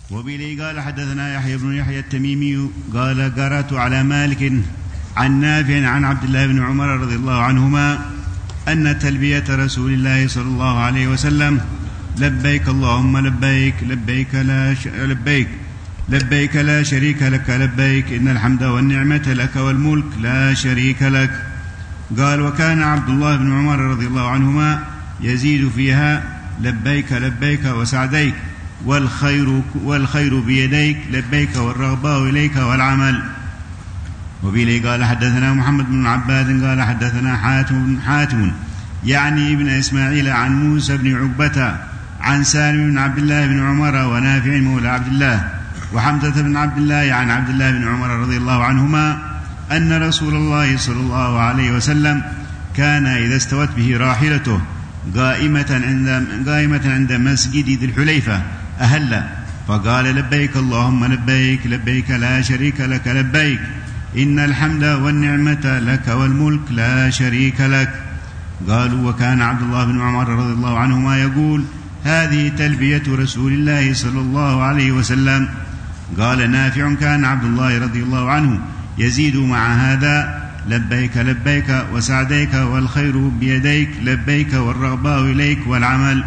وبه قال حدثنا يحيى بن يحيى التميمي قال قرأت على مالك عن نافع عن عبد الله بن عمر رضي الله عنهما أن تلبية رسول الله صلى الله عليه وسلم لبيك اللهم لبيك لبيك لا شريك لك لبيك إن الحمد والنعمة لك والملك لا شريك لك. قال وكان عبد الله بن عمر رضي الله عنهما يزيد فيها لبيك لبيك وسعديك والخير بيديك لبيك والرغباء إليك والعمل. وبه قال حدثنا محمد بن عباد قال حدثنا حاتم يعني ابن إسماعيل عن موسى بن عقبة عن سالم بن عبد الله بن عمر ونافع مولى عبد الله وحمزة بن عبد الله عن عبد الله بن عمر رضي الله عنهما أن رسول الله صلى الله عليه وسلم كان إذا استوت به راحلته قائمة عند مسجد ذي الحليفة أهل فقال لبيك اللهم لبيك لبيك لا شريك لك لبيك إن الحمد والنعمة لك والملك لا شريك لك. قالوا وكان عبد الله بن عمر رضي الله عنهما يقول هذه تلبية رسول الله صلى الله عليه وسلم. قال نافع كان عبد الله رضي الله عنه يزيد مع هذا لبيك لبيك وسعديك والخير بيديك لبيك والرغباء إليك والعمل.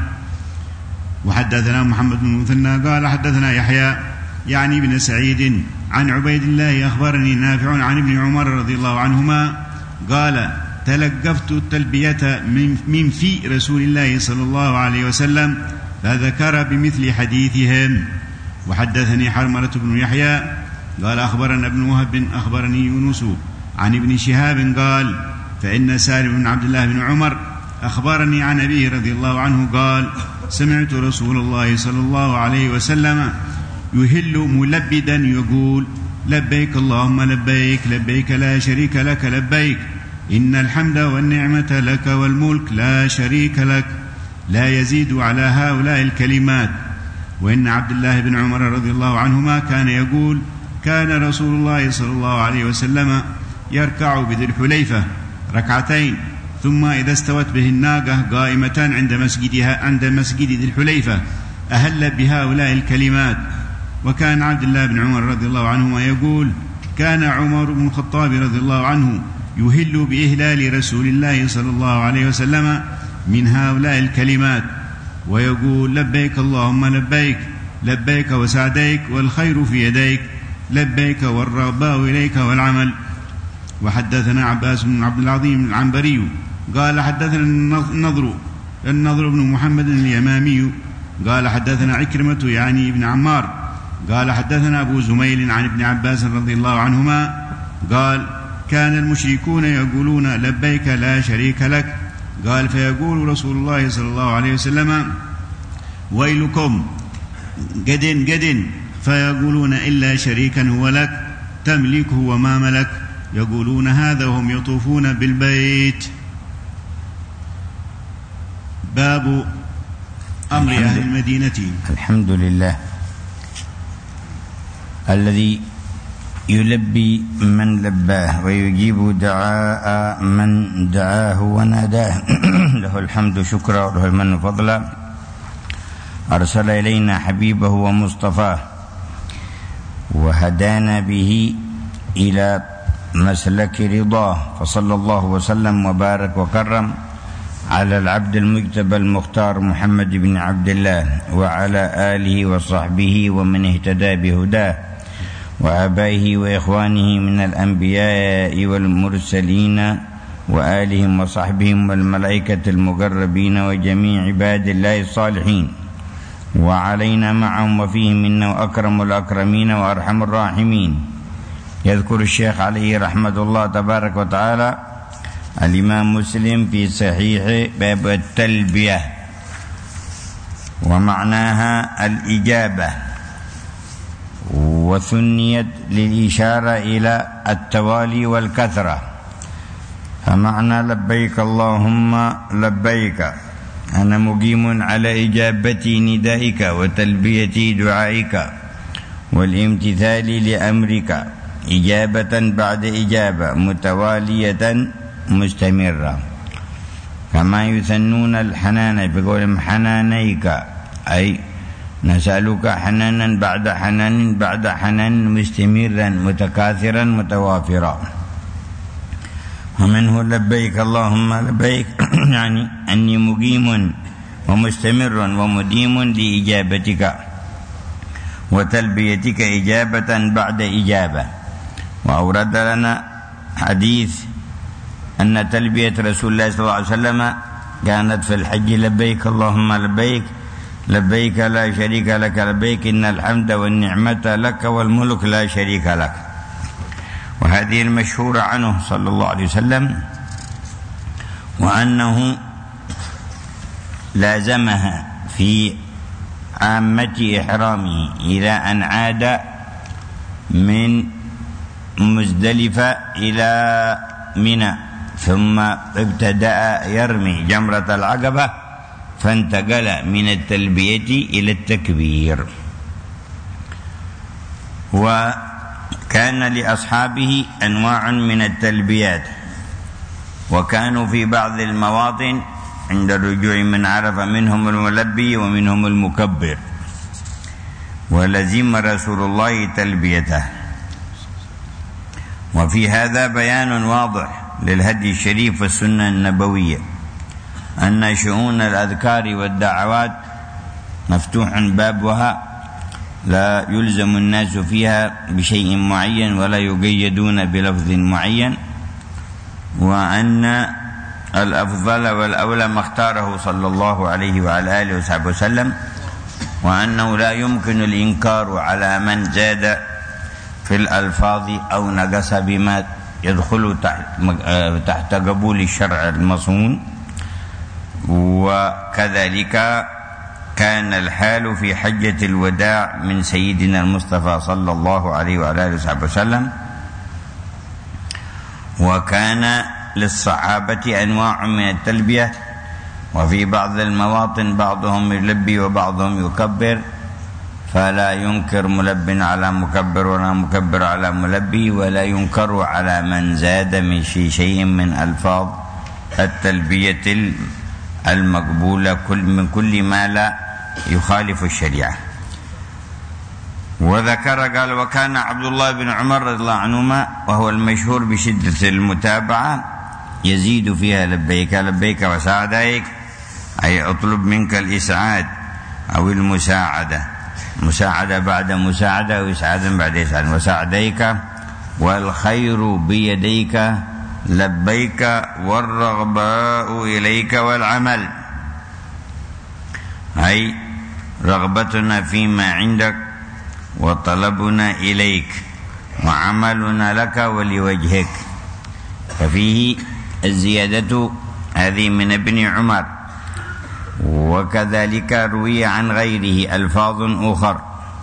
وحدثنا محمد بن المثنى قال حدثنا يحيى يعني بن سعيد عن عبيد الله أخبرني نافع عن ابن عمر رضي الله عنهما قال تلقفت التلبية من في رسول الله صلى الله عليه وسلم فذكر بمثل حديثهم. وحدثني حرملة بن يحيى قال أخبرنا ابن وهب أخبرني يونس عن ابن شهاب قال فإن سالم بن عبد الله بن عمر أخبرني عن أبيه رضي الله عنه قال سمعت رسول الله صلى الله عليه وسلم يهل ملبدا يقول لبيك اللهم لبيك لبيك لا شريك لك لبيك إن الحمد والنعمة لك والملك لا شريك لك لا يزيد على هؤلاء الكلمات. وإن عبد الله بن عمر رضي الله عنهما كان يقول كان رسول الله صلى الله عليه وسلم يركع بذي الحليفة ركعتين ثم إذا استوت به الناقة قائمة عند مسجد ذي الحليفة أهل بهؤلاء الكلمات. وكان عبد الله بن عمر رضي الله عنهما يقول كان عمر بن الخطاب رضي الله عنه يهل بإهلال رسول الله صلى الله عليه وسلم من هؤلاء الكلمات ويقول لبيك اللهم لبيك لبيك وسعديك والخير في يديك لبيك والرغباء إليك والعمل. وحدثنا عباس بن عبد العظيم العنبري قال حدثنا النضر بن محمد اليمامي قال حدثنا عكرمة يعني ابن عمار قال حدثنا أبو زميل عن ابن عباس رضي الله عنهما قال كان المشركون يقولون لبيك لا شريك لك قال فيقول رسول الله صلى الله عليه وسلم ويلكم قد فيقولون إلا شريكا هو لك تملكه وما ملك يقولون هذا وهم يطوفون بالبيت. باب أمر أهل المدينة. الحمد لله الذي يلبي من لباه ويجيب دعاء من دعاه وناداه له الحمد شكرا وله المن فضلا. أرسل إلينا حبيبه ومصطفاه وهدانا به إلى مسلك رضاه فصلى الله وسلم وبارك وكرم على العبد المجتبى المختار محمد بن عبد الله وعلى آله وصحبه ومن اهتدى بهداه وآبائه وإخوانه من الأنبياء والمرسلين وآلهم وصحبهم والملائكة المقربين وجميع عباد الله الصالحين وعلينا معهم وفيهم إنه أكرم الأكرمين وأرحم الراحمين. يذكر الشيخ عليه رحمة الله تبارك وتعالى الإمام مسلم في صحيح باب التلبية ومعناها الإجابة وثنيت للإشارة إلى التوالي والكثرة. فمعنى لبيك اللهم لبيك أنا مقيم على إجابة ندائك وتلبية دعائك والامتثال لأمرك إجابة بعد إجابة متوالية مستمرة. كما يثنون الحنان بقولهم حنانيك أي نسألك حنانا بعد حنان بعد حنان مستمرا متكاثرا متوافرا. ومنه لبيك اللهم لبيك يعني أني مقيم ومستمر ومديم لإجابتك وتلبيتك إجابة بعد إجابة. وأورد لنا حديث أن تلبية رسول الله صلى الله عليه وسلم كانت في الحج لبيك اللهم لبيك لبيك لا شريك لك لبيك إن الحمد والنعمة لك والملك لا شريك لك. وهذه المشهورة عنه صلى الله عليه وسلم، وأنه لازمها في عامة إحرامه إلى أن عاد من مزدلفة إلى منى، ثم ابتدأ يرمي جمرة العقبة فانتقل من التلبية إلى التكبير. وكان لأصحابه أنواع من التلبيات، وكانوا في بعض المواطن عند الرجوع من عرفة منهم الملبي ومنهم المكبر، ولزم رسول الله تلبيته. وفي هذا بيان واضح للهدي الشريف والسنة النبوية أن شؤون الأذكار والدعوات مفتوح بابها، لا يلزم الناس فيها بشيء معين ولا يقيدون بلفظ معين، وأن الأفضل والأولى ما اختاره صلى الله عليه وعلى آله وصحبه وسلم، وأنه لا يمكن الإنكار على من زاد في الألفاظ أو نقص بما يدخل تحت قبول الشرع المصون. وكذلك كان الحال في حجة الوداع من سيدنا المصطفى صلى الله عليه وعلى آله وصحبه وسلم. وكان للصحابة أنواع من التلبية، وفي بعض المواطن بعضهم يلبي وبعضهم يكبر، فلا ينكر ملب على مكبر ولا مكبر على ملبي، ولا ينكر على من زاد من شيء من ألفاظ التلبية المقبولة من كل ما لا يخالف الشريعة. وذكر قال: وكان عبد الله بن عمر رضي الله عنهما وهو المشهور بشدة المتابعة يزيد فيها لبيك لبيك وسعديك، أي أطلب منك الإسعاد أو المساعدة، مساعدة بعد مساعدة وإسعادا بعد إسعاد، وسعديك والخير بيديك لبيك والرغباء إليك والعمل، أي رغبتنا فيما عندك وطلبنا إليك وعملنا لك ولوجهك. ففيه الزيادة هذه من ابن عمر. وكذلك روي عن غيره ألفاظ أخر،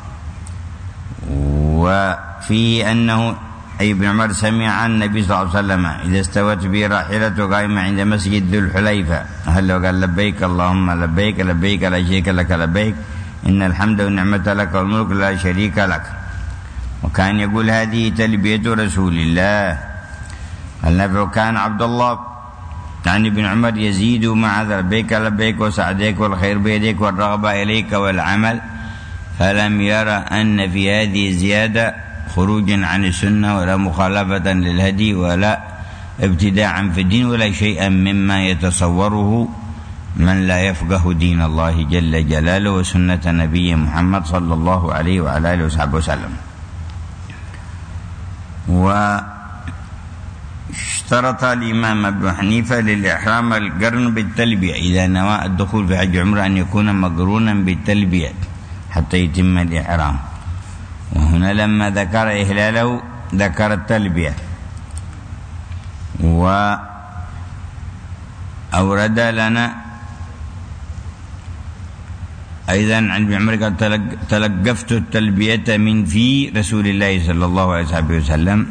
وفيه أنه أي ابن عمر سمع النبي صلى الله عليه وسلم إذا استوت به راحلته قائمة عند مسجد ذو الحليفة هل قال: لبيك اللهم لبيك لبيك لا شريك لك لبيك إن الحمد والنعمة لك والملك لا شريك لك. وكان يقول: هذه تلبية رسول الله. النبي كان عبد الله يعني ابن عمر يزيد مع لبيك لبيك وسعديك والخير بيديك والرغبة إليك والعمل، فلم يرى أن في هذه الزيادة خروجا عن السنة ولا مخالفة للهدي ولا ابتداعا في الدين ولا شيئا مما يتصوره من لا يفقه دين الله جل جلاله وسنة نبي محمد صلى الله عليه وعلى آله وصحبه وسلم. واشترط الإمام أبو حنيفة للإحرام القرن بالتلبية إذا نوى الدخول في حج عمره أن يكون مقرونا بالتلبية حتى يتم الإحرام. وهنا لما ذكر إهلاله ذكر التلبية. وأورد لنا أيضا عن ابن عمر قال: تلقفت التلبية من في رسول الله صلى الله عليه وسلم،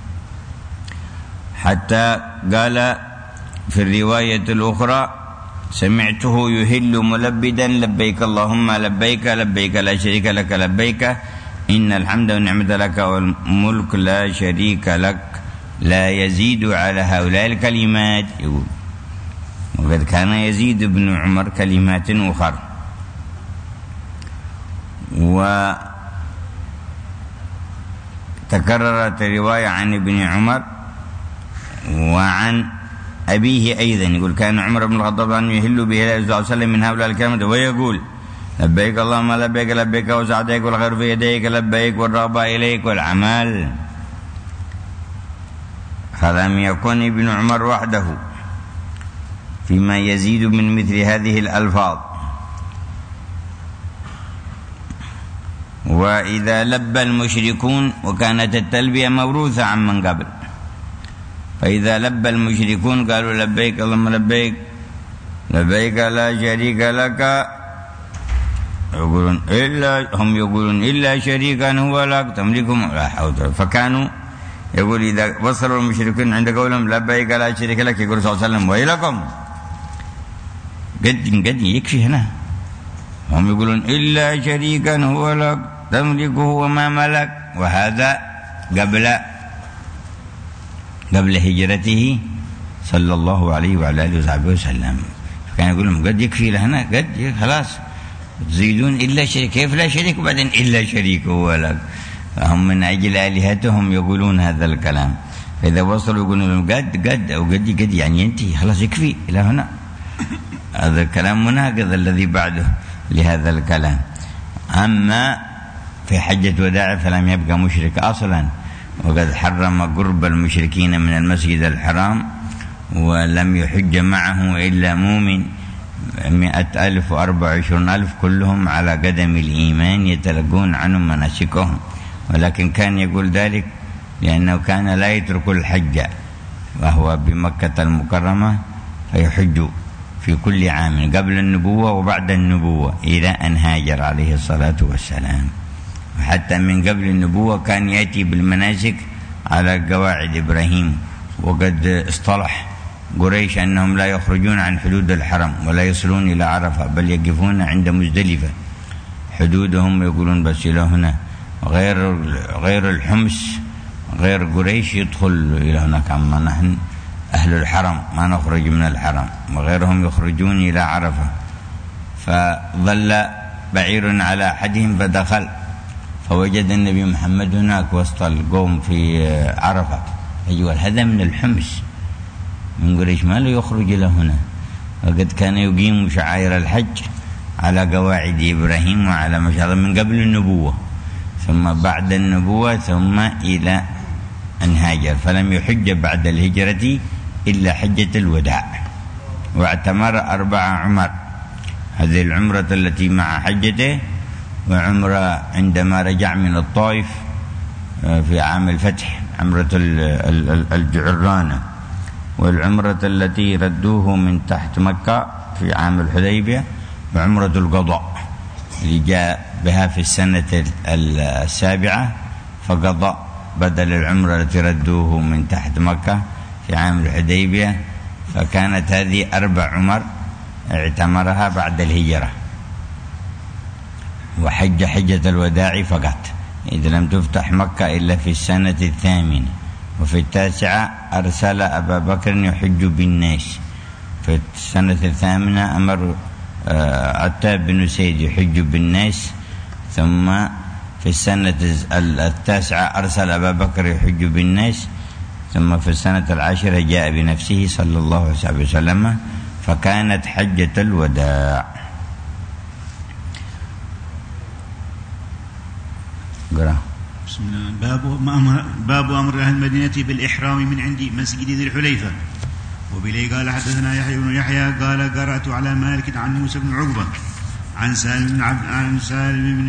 حتى قال في الرواية الأخرى: سمعته يهل ملبدا لبيك اللهم لبيك لبيك لا شريك لك لبيك إن الحمد والنعمة لك والملك لا شريك لك لا يزيد على هؤلاء الكلمات. يقول: وقد كان يزيد ابن عمر كلمات أخرى. وتكررت رواية عن ابن عمر وعن أبيه أيضا، يقول كان عمر بن الخطاب أن يهل به صلى الله عليه وسلم من هؤلاء الكلمة ويقول لبيك اللهم لبيك لبيك وسعديك والخير في يديك لبيك والرغبة إليك والعمل. فلم يكن ابن عمر وحده فيما يزيد من مثل هذه الألفاظ. وإذا لبى المشركون، وكانت التلبية موروثة عن من قبل، فإذا لبى المشركون قالوا لبيك اللهم لبيك لبيك لا شريك لك، هم يقولون إلا شريكا هو لك تملكهم لا حول. فكانوا يقول إذا وصلوا المشركين عند قولهم لبيك لا شريك لك يقول صلى الله عليه وسلم ويلكم، قد يكفي هنا. هم يقولون إلا شريكا هو لك تملكه وما ملك، وهذا قبل هجرته صلى الله عليه وعلى آله وصحبه وسلم. فكان يقول لهم قد يكفي لهنا، قد خلاص تزيدون إلا شريك، كيف لا شريك وبعدين إلا شريك هو لك. فهم من أجل آلهتهم يقولون هذا الكلام. فإذا وصلوا يقولون لهم قد أو قد يعني ينتهي خلاص يكفي إلى هنا. هذا الكلام مناقض الذي بعده لهذا الكلام. أما في حجة وداع فلم يبقى مشرك أصلا، وقد حرم قرب المشركين من المسجد الحرام، ولم يحج معه إلا مؤمن 100,000 و24,000 كلهم على قدم الإيمان يتلقون عنهم مناسكهم. ولكن كان يقول ذلك لأنه كان لا يترك الحج وهو بمكة المكرمة، فيحج في كل عام قبل النبوة وبعد النبوة إلى أن هاجر عليه الصلاة والسلام. وحتى من قبل النبوة كان يأتي بالمناسك على قواعد إبراهيم. وقد اصطلح قريش أنهم لا يخرجون عن حدود الحرم ولا يصلون إلى عرفة، بل يقفون عند مزدلفة حدودهم، يقولون بس إلى هنا، غير الحمص غير قريش يدخل إلى هناك. أما نحن أهل الحرم ما نخرج من الحرم، وغيرهم يخرجون إلى عرفة. فظل بعير على أحدهم فدخل فوجد النبي محمد هناك وسط القوم في عرفة، أيوة هذا من الحمص من قريش ما له يخرج إلى هنا. وقد كان يقيم شعائر الحج على قواعد إبراهيم وعلى مشاهد من قبل النبوة ثم بعد النبوة ثم إلى أن هاجر. فلم يحج بعد الهجرة إلا حجة الوداع. واعتمر 4 عمر، هذه العمرة التي مع حجته، وعمرة عندما رجع من الطائف في عام الفتح عمرة الجعرانة، والعمرة التي ردوه من تحت مكة في عام الحديبية، وعمرة القضاء اللي جاء بها في السنة 7 فقضى بدل العمرة التي ردوه من تحت مكة في عام الحديبية. فكانت هذه 4 عمر اعتمرها بعد الهجرة، وحج حجة الوداع فقط، إذ لم تفتح مكة إلا في السنة 8. وفي 9 أرسل أبا بكر يحج بالناس. في السنة 8 أمر عتاب بن سيد يحج بالناس. ثم في السنة 9 أرسل أبا بكر يحج بالناس. ثم في السنة 10 جاء بنفسه صلى الله عليه وسلم، فكانت حجة الوداع. بسم الله. باب أمر أهل المدينة بالإحرام من عند مسجد ذي الحليفة. وبليه قال حدثنا يحيى بن يحيى قال قرأت على مالك عن موسى بن عقبة عن سالم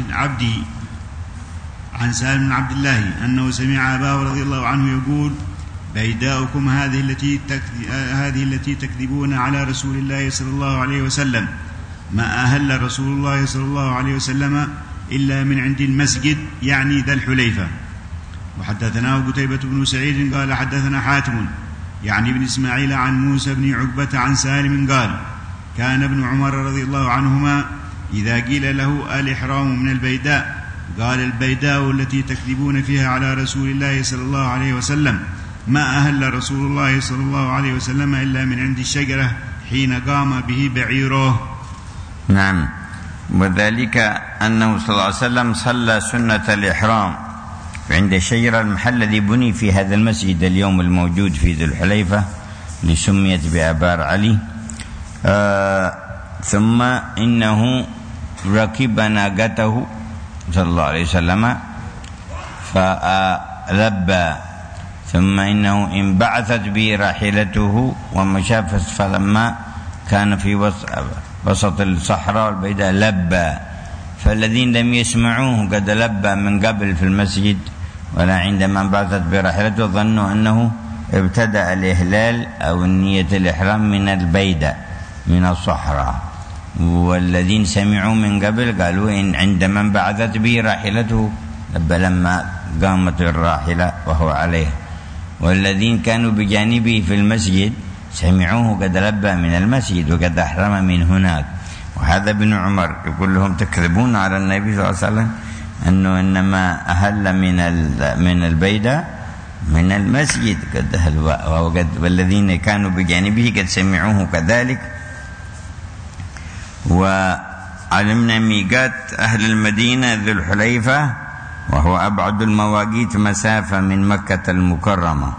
بن عبد الله أنه سمع أباه رضي الله عنه يقول: بيداؤكم هذه التي تكذبون على رسول الله صلى الله عليه وسلم، ما أهل رسول الله صلى الله عليه وسلم إلا من عند المسجد، يعني ذا الحليفة. وحدثناه قتيبة بن سعيد قال حدثنا حاتم يعني بن إسماعيل عن موسى بن عقبة عن سالم قال: كان ابن عمر رضي الله عنهما إذا قيل له الإحرام من البيداء قال: البيداء التي تكذبون فيها على رسول الله صلى الله عليه وسلم، ما أهل رسول الله صلى الله عليه وسلم إلا من عند الشجرة حين قام به بعيره. نعم. وذلك أنه صلى الله عليه وسلم صلى سنة الإحرام عند شجرة، المحل الذي بني في هذا المسجد اليوم الموجود في ذو الحليفة لسميت بآبار علي. ثم إنه ركب ناقته صلى الله عليه وسلم فلبى، ثم إنه انبعثت به راحلته ومشى، فلما كان في وسط الصحراء والبيداء لبى، فالذين لم يسمعوه قد لبى من قبل في المسجد ولا عندما انبعثت براحلته ظنوا أنه ابتدأ الإهلال أو نية الإحرام من البيداء من الصحراء، والذين سمعوا من قبل قالوا إن عندما انبعثت به راحلته لبى لما قامت الراحلة وهو عليه، والذين كانوا بجانبه في المسجد سمعوه قد لبى من المسجد وقد أحرم من هناك. وهذا ابن عمر يقول لهم تكذبون على النبي صلى الله عليه وسلم أنه إنما أهل من البيداء من المسجد قد أهل، والذين كانوا بجانبه قد سمعوه كذلك. وعلمنا ميقات أهل المدينة ذو الحليفة، وهو أبعد المواقيت مسافة من مكة المكرمة،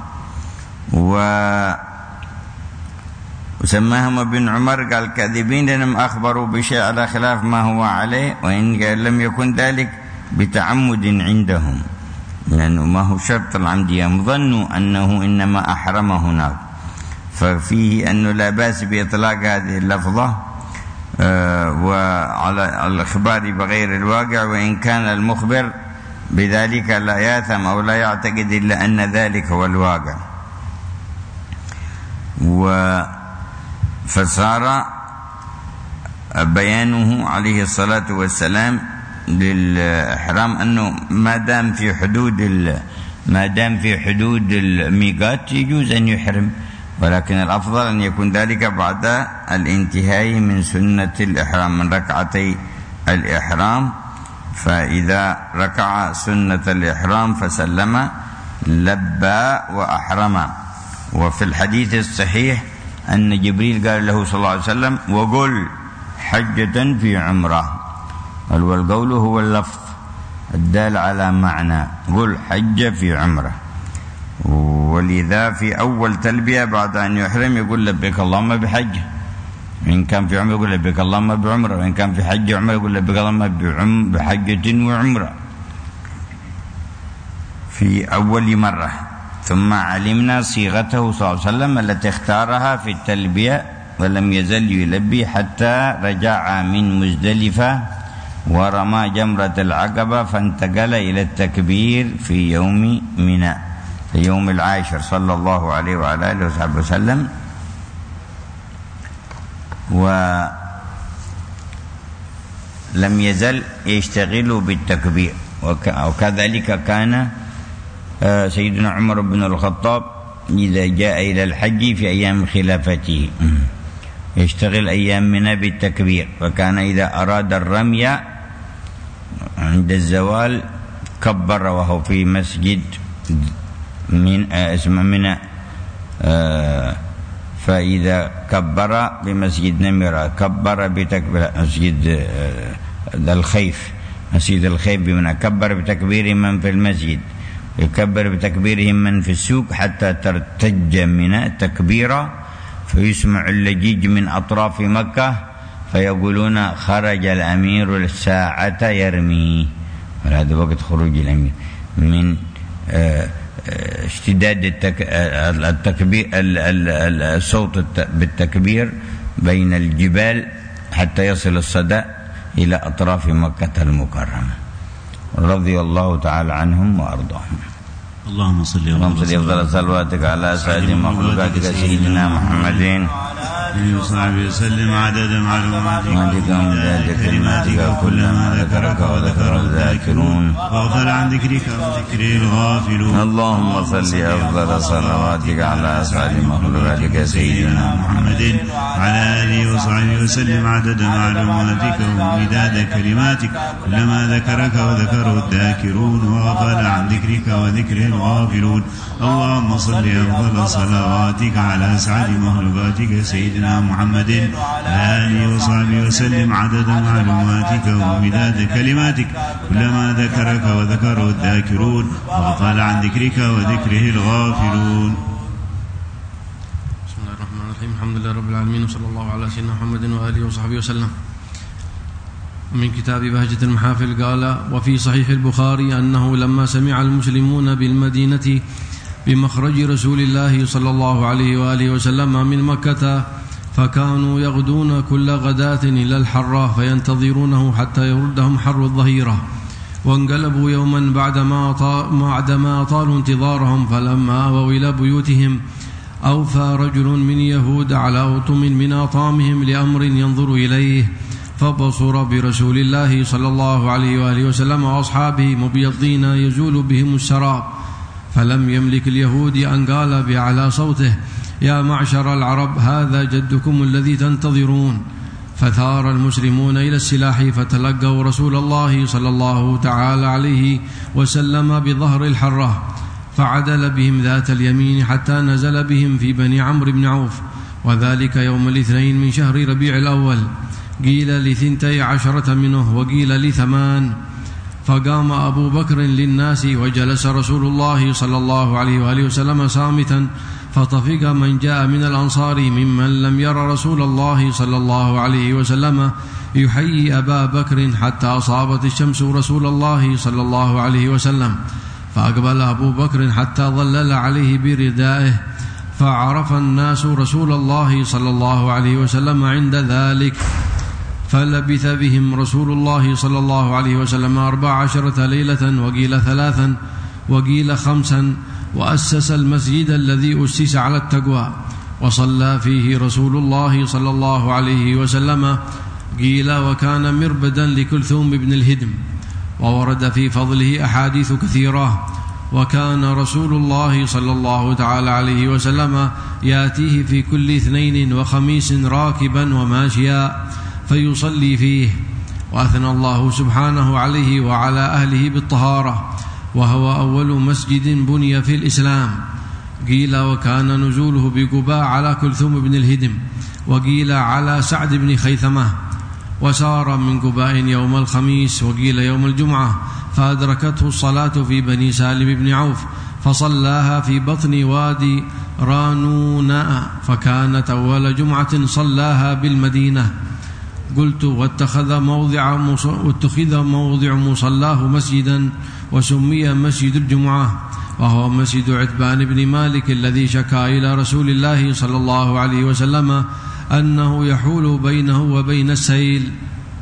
وسماهم ابن عمر قال كاذبين لأنهم أخبروا بشيء على خلاف ما هو عليه، وإن لم يكن ذلك بتعمد عندهم، لأنه ما هو شرط العمدية، ظنوا أنه إنما أحرم هناك. ففيه أنه لا بأس بإطلاق هذه اللفظة وعلى الإخبار بغير الواقع، وإن كان المخبر بذلك لا ياثم أو لا يعتقد إلا أن ذلك هو الواقع. فصار بيانه عليه الصلاة والسلام للإحرام أنه ما دام في حدود الميقات يجوز أن يحرم، ولكن الأفضل أن يكون ذلك بعد الانتهاء من سنة الإحرام من ركعتي الإحرام. فإذا ركع سنة الإحرام فسلم لبى وأحرم. وفي الحديث الصحيح أن جبريل قال له صلى الله عليه وسلم وقل حجة في عمرة، والقول هو اللفظ الدال على معنى، قل حج في عمرة. ولذا في أول تلبية بعد أن يحرم يقول لبيك اللهم بحج، إن كان في عمرة يقول لبيك اللهم بعمرة، وإن كان في حج عمرة يقول لبيك اللهم بحجة وعمرة في أول مرة. ثم علمنا صيغته صلى الله عليه وسلم التي اختارها في التلبية، ولم يزل يلبي حتى رجع من مزدلفة ورمى جمرة العقبة، فانتقل إلى التكبير في يوم منى في يوم العاشر صلى الله عليه وعلى آله وصحبه وسلم. ولم يزل يشتغل بالتكبير، وكذلك كان سيدنا عمر بن الخطاب إذا جاء إلى الحج في أيام خلافته يشتغل أيام منى بالتكبير، وكان إذا أراد الرمي عند الزوال كبر وهو في مسجد من اسمه منى، فإذا كبر بمسجد نمرة كبر بتكبير مسجد الخيف، مسجد الخيف بمنى كبر بتكبير من في المسجد، يكبر بتكبيرهم من في السوق حتى ترتج منى تكبيرا، فيسمع اللجيج من أطراف مكة فيقولون خرج الأمير الساعة يرمي. هذا وقت خروج الأمير من اشتداد التكبير الصوت بالتكبير بين الجبال حتى يصل الصدى إلى أطراف مكة المكرمة، رضي الله تعالى عنهم وأرضاهم. اللهم صل أفضل صلواتك على سيد مخلوقاتك سيدنا محمد وصحبه وسلم عدد معلوماتك وعدد كلماتك كلما ذكرك وذكر الذاكرون وغفل عن ذكرك وذكر الغافلون. اللهم صل أفضل صلواتك على أسعد مخلوقاتك سيدنا محمد على آله وصحبه وسلم عدد معلوماتك ومداد كلماتك كلما ذكرك وذكره الذاكرون وغفل عن ذكرك وذكر الغافلون. اللهم صل أفضل صلواتك على أسعد مخلوقاتك سيدنا محمد على آله وصحبه وسلم عدد معلوماتك ومداد كلماتك كلما ذكرك وذكره الذاكرون وغفل عن ذكرك وذكره الغافلون. بسم الله الرحمن الرحيم. الحمد لله رب العالمين وصلى الله على سيدنا محمد وآله وصحبه وسلم. من كتاب بهجة المحافل قال: وفي صحيح البخاري أنه لما سمع المسلمون بالمدينة بمخرج رسول الله صلى الله عليه وآله وسلم من مكة فكانوا يغدون كل غداة إلى الحرة فينتظرونه حتى يردهم حر الظهيرة، وانقلبوا يوما بعدما طالوا انتظارهم، فلما آووا إلى بيوتهم أوفى رجل من يهود على أطم من أطامهم لأمر ينظر إليه، فبصر برسول الله صلى الله عليه وآله وسلم وأصحابه مبيضين يزول بهم السراب، فلم يملك اليهود أن قال بأعلى صوته: يا معشر العرب، هذا جدكم الذي تنتظرون. فثار المسلمون إلى السلاح فتلقوا رسول الله صلى الله تعالى عليه وسلم بظهر الحرة، فعدل بهم ذات اليمين حتى نزل بهم في بني عمرو بن عوف، وذلك يوم الاثنين من شهر ربيع الأول، قيل ل12 منه وقيل ل8. فقام أبو بكر للناس وجلس رسول الله صلى الله عليه وآله وسلم صامتا، فطفق من جاء من الأنصار ممن لم ير رسول الله صلى الله عليه وسلم يحيي أبا بكر حتى أصابت الشمس رسول الله صلى الله عليه وسلم، فأقبل أبو بكر حتى ظلل عليه بردائه، فعرف الناس رسول الله صلى الله عليه وسلم عند ذلك، فلبث بهم رسول الله صلى الله عليه وسلم 14 ليلة وقيل 3 وقيل 5، وأسس المسجد الذي أسس على التقوى، وصلى فيه رسول الله صلى الله عليه وسلم، قيل وكان مربدا لكلثوم بن الهدم، وورد في فضله أحاديث كثيرة. وكان رسول الله صلى الله تعالى عليه وسلم يأتيه في كل اثنين وخميس راكبا وماشيا فيصلي فيه، وأثنى الله سبحانه عليه وعلى أهله بالطهارة، وهو أول مسجد بني في الإسلام، قيل وكان نزوله بقباء على كلثوم بن الهدم، وقيل على سعد بن خيثمة، وسار من قباء يوم الخميس وقيل يوم الجمعة، فأدركته الصلاة في بني سالم بن عوف، فصلاها في بطن وادي رانوناء، فكانت أول جمعة صلاها بالمدينة. قلت: واتخذ موضع مصلاه مسجدا، وسمي مسجد الجمعة، وهو مسجد عتبان بن مالك الذي شكا إلى رسول الله صلى الله عليه وسلم أنه يحول بينه وبين السيل.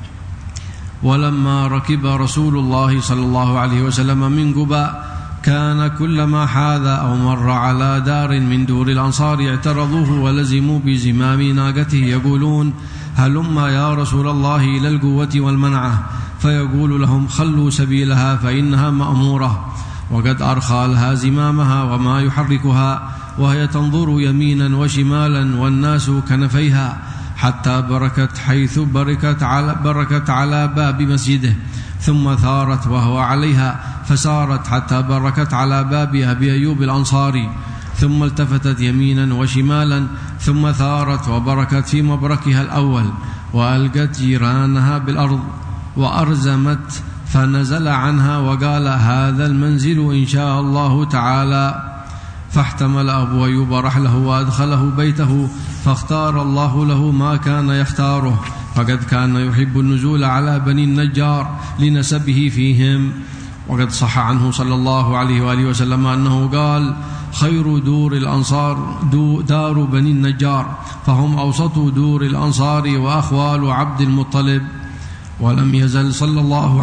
ولما ركب رسول الله صلى الله عليه وسلم من قباء كان كلما حاذ أو مر على دار من دور الأنصار اعترضوه ولزموا بزمام ناقته يقولون: هلم يا رسول الله إلى القوة والمنعة، فيقول لهم: خلوا سبيلها فإنها مأمورة، وقد أرخى لها زمامها وما يحركها، وهي تنظر يمينا وشمالا والناس كنفيها، حتى بركت حيث بركت على باب مسجده، ثم ثارت وهو عليها، فسارت حتى بركت على باب أبي أيوب الأنصاري، ثم التفتت يمينا وشمالا، ثم ثارت وبركت في مبركها الأول، وألقت جيرانها بالأرض وأرزمت، فنزل عنها وقال: هذا المنزل إن شاء الله تعالى. فاحتمل أبو أيوب رحله وأدخله بيته، فاختار الله له ما كان يختاره، فقد كان يحب النزول على بني النجار لنسبه فيهم. وقد صح عنه صلى الله عليه وآله وسلم أنه قال: خير دور الأنصار دار بني النجار، فهم أوسط دور الأنصار وأخوال عبد المطلب. ولم يزل صلى الله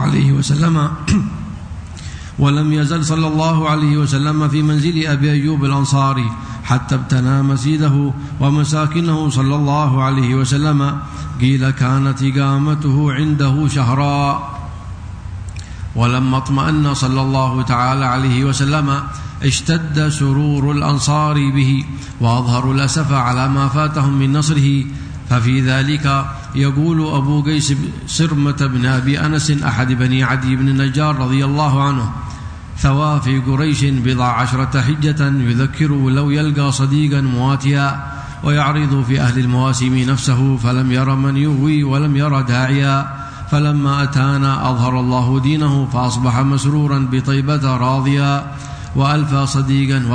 عليه وسلم في منزل أبي أيوب الأنصاري حتى ابتنى مسجده ومساكنه صلى الله عليه وسلم، قيل كانت إقامته عنده شهرا. ولما اطمأن صلى الله تعالى عليه وسلم اشتد سرور الأنصار به وأظهروا الأسف على ما فاتهم من نصره. ففي ذلك يقول أبو قيس سرمة بن أبي أنس أحد بني عدي بن النجار رضي الله عنه: ثوى في قريش 17 حجة يذكر لو يلقى صديقا مواتيا، ويعرض في أهل المواسم نفسه، فلم ير من يغوي ولم ير داعيا. فلما أتانا أظهر الله دينه فأصبح مسرورا بطيبة راضيا، وألفى صديقا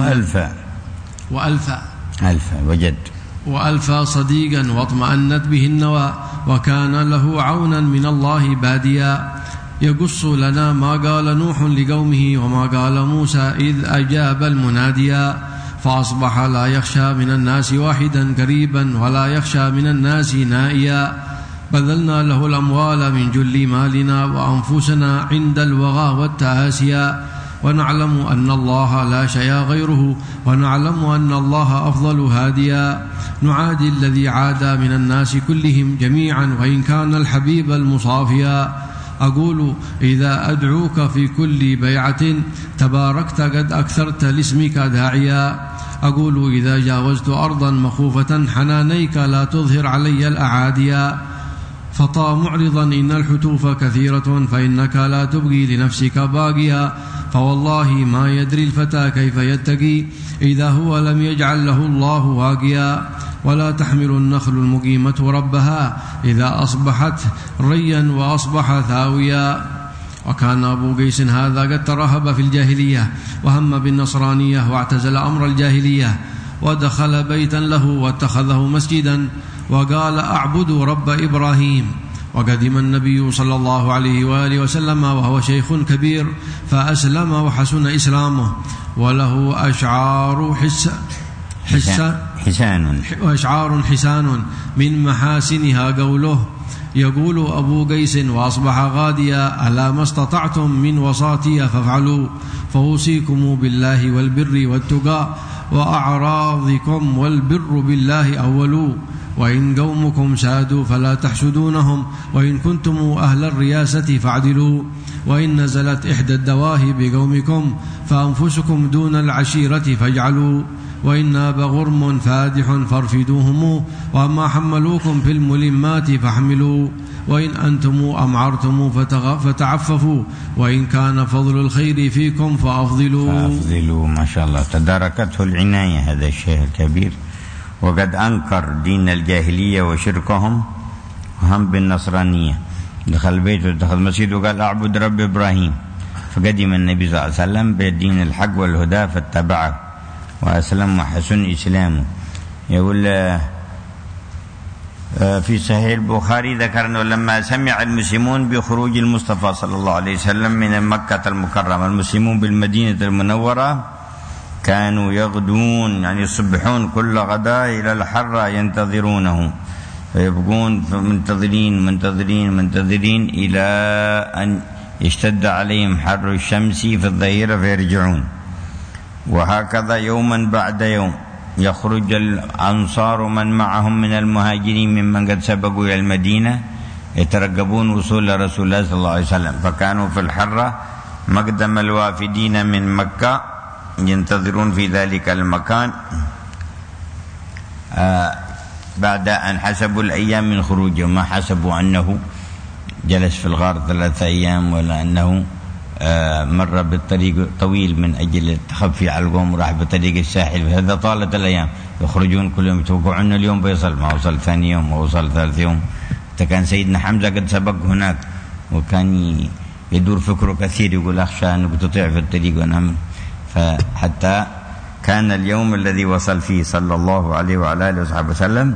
وألفى صديقا واطمأنت به النوى، وكان له عونا من الله باديا. يقص لنا ما قال نوح لقومه وما قال موسى إذ أجاب المناديا، فأصبح لا يخشى من الناس واحدا قريبا ولا يخشى من الناس نائيا. بذلنا له الأموال من جل مالنا وأنفسنا عند الوغى والتآسيا، ونعلم أن الله لا شيء غيره، ونعلم أن الله أفضل هاديا. نعادي الذي عادى من الناس كلهم جميعا وإن كان الحبيب المصافيا. أقول إذا أدعوك في كل بيعة تباركت قد أكثرت لاسمك داعيا. أقول إذا جاوزت أرضا مخوفة حنانيك لا تظهر علي الأعاديا. فطا معرضا إن الحتوف كثيرة فإنك لا تبقي لنفسك باقيا. فوالله ما يدري الفتى كيف يتقي إذا هو لم يجعل له الله واقيا. ولا تحمل النخل المقيمة ربها إذا أصبحت ريا وأصبح ثاويا. وكان أبو قيس هذا قد ترهب في الجاهلية وهم بالنصرانية واعتزل أمر الجاهلية، ودخل بيتا له واتخذه مسجدا وقال: أعبد رب إبراهيم. وقدم النبي صلى الله عليه وآله وسلم وهو شيخ كبير فأسلم وحسن إسلامه، وله أشعار حسان من محاسنها قوله. يقول أبو قيس: وأصبح غاديا ألا ما استطعتم من وصاتي فافعلوا، فأوصيكم بالله والبر والتقى وأعراضكم، والبر بالله أول. وإن قومكم سادوا فلا تحسدونهم، وإن كنتم أهل الرياسة فاعدلوا. وإن نزلت إحدى الدواهي بقومكم فأنفسكم دون العشيرة فاجعلوا. وإن ناب غرم فادح فارفدوهم، وأما حملوكم في الملمات فاحملوا. وإن أنتم أمعرتم فتعففوا، وإن كان فضل الخير فيكم فأفضلوا. ما شاء الله، تداركته العناية هذا الشيخ الكبير، وقد أنكر دين الجاهلية وشركهم وهم بالنصرانية. دخل بيته ودخل مسجد وقال: أعبد رب إبراهيم. فقدم النبي صلى الله عليه وسلم بالدين الحق والهدى فاتبعه وأسلم وحسن إسلامه. يقول في صحيح البخاري ذكر أنه لما سمع المسلمون بخروج المصطفى صلى الله عليه وسلم من مكة المكرمة، المسلمون بالمدينة المنورة كانوا يغدون يعني يصبحون كل غداء إلى الحرة ينتظرونه، فيبقون منتظرين إلى أن يشتد عليهم حر الشمس في الظهيرة فيرجعون. وهكذا يوما بعد يوم يخرج الأنصار من معهم من المهاجرين ممن قد سبقوا إلى المدينة يترقبون وصول رسول الله صلى الله عليه وسلم، فكانوا في الحرة مقدم الوافدين من مكة ينتظرون في ذلك المكان بعد أن حسبوا الأيام من خروجه. ما حسبوا أنه جلس في الغار 3 أيام، ولا أنه مر بالطريق طويل من أجل التخفي على القوم وراح بطريق الساحل، هذا طالت الأيام. يخرجون كل يوم يتوقعون اليوم بيصل، ما وصل ثاني يوم ووصل ثالث يوم. كان سيدنا حمزة قد سبق هناك وكان يدور فكره كثير، يقول أخشى أنك تطيع في الطريق ونعمل. فحتى كان اليوم الذي وصل فيه صلى الله عليه وعلى آله وصحبه وسلم،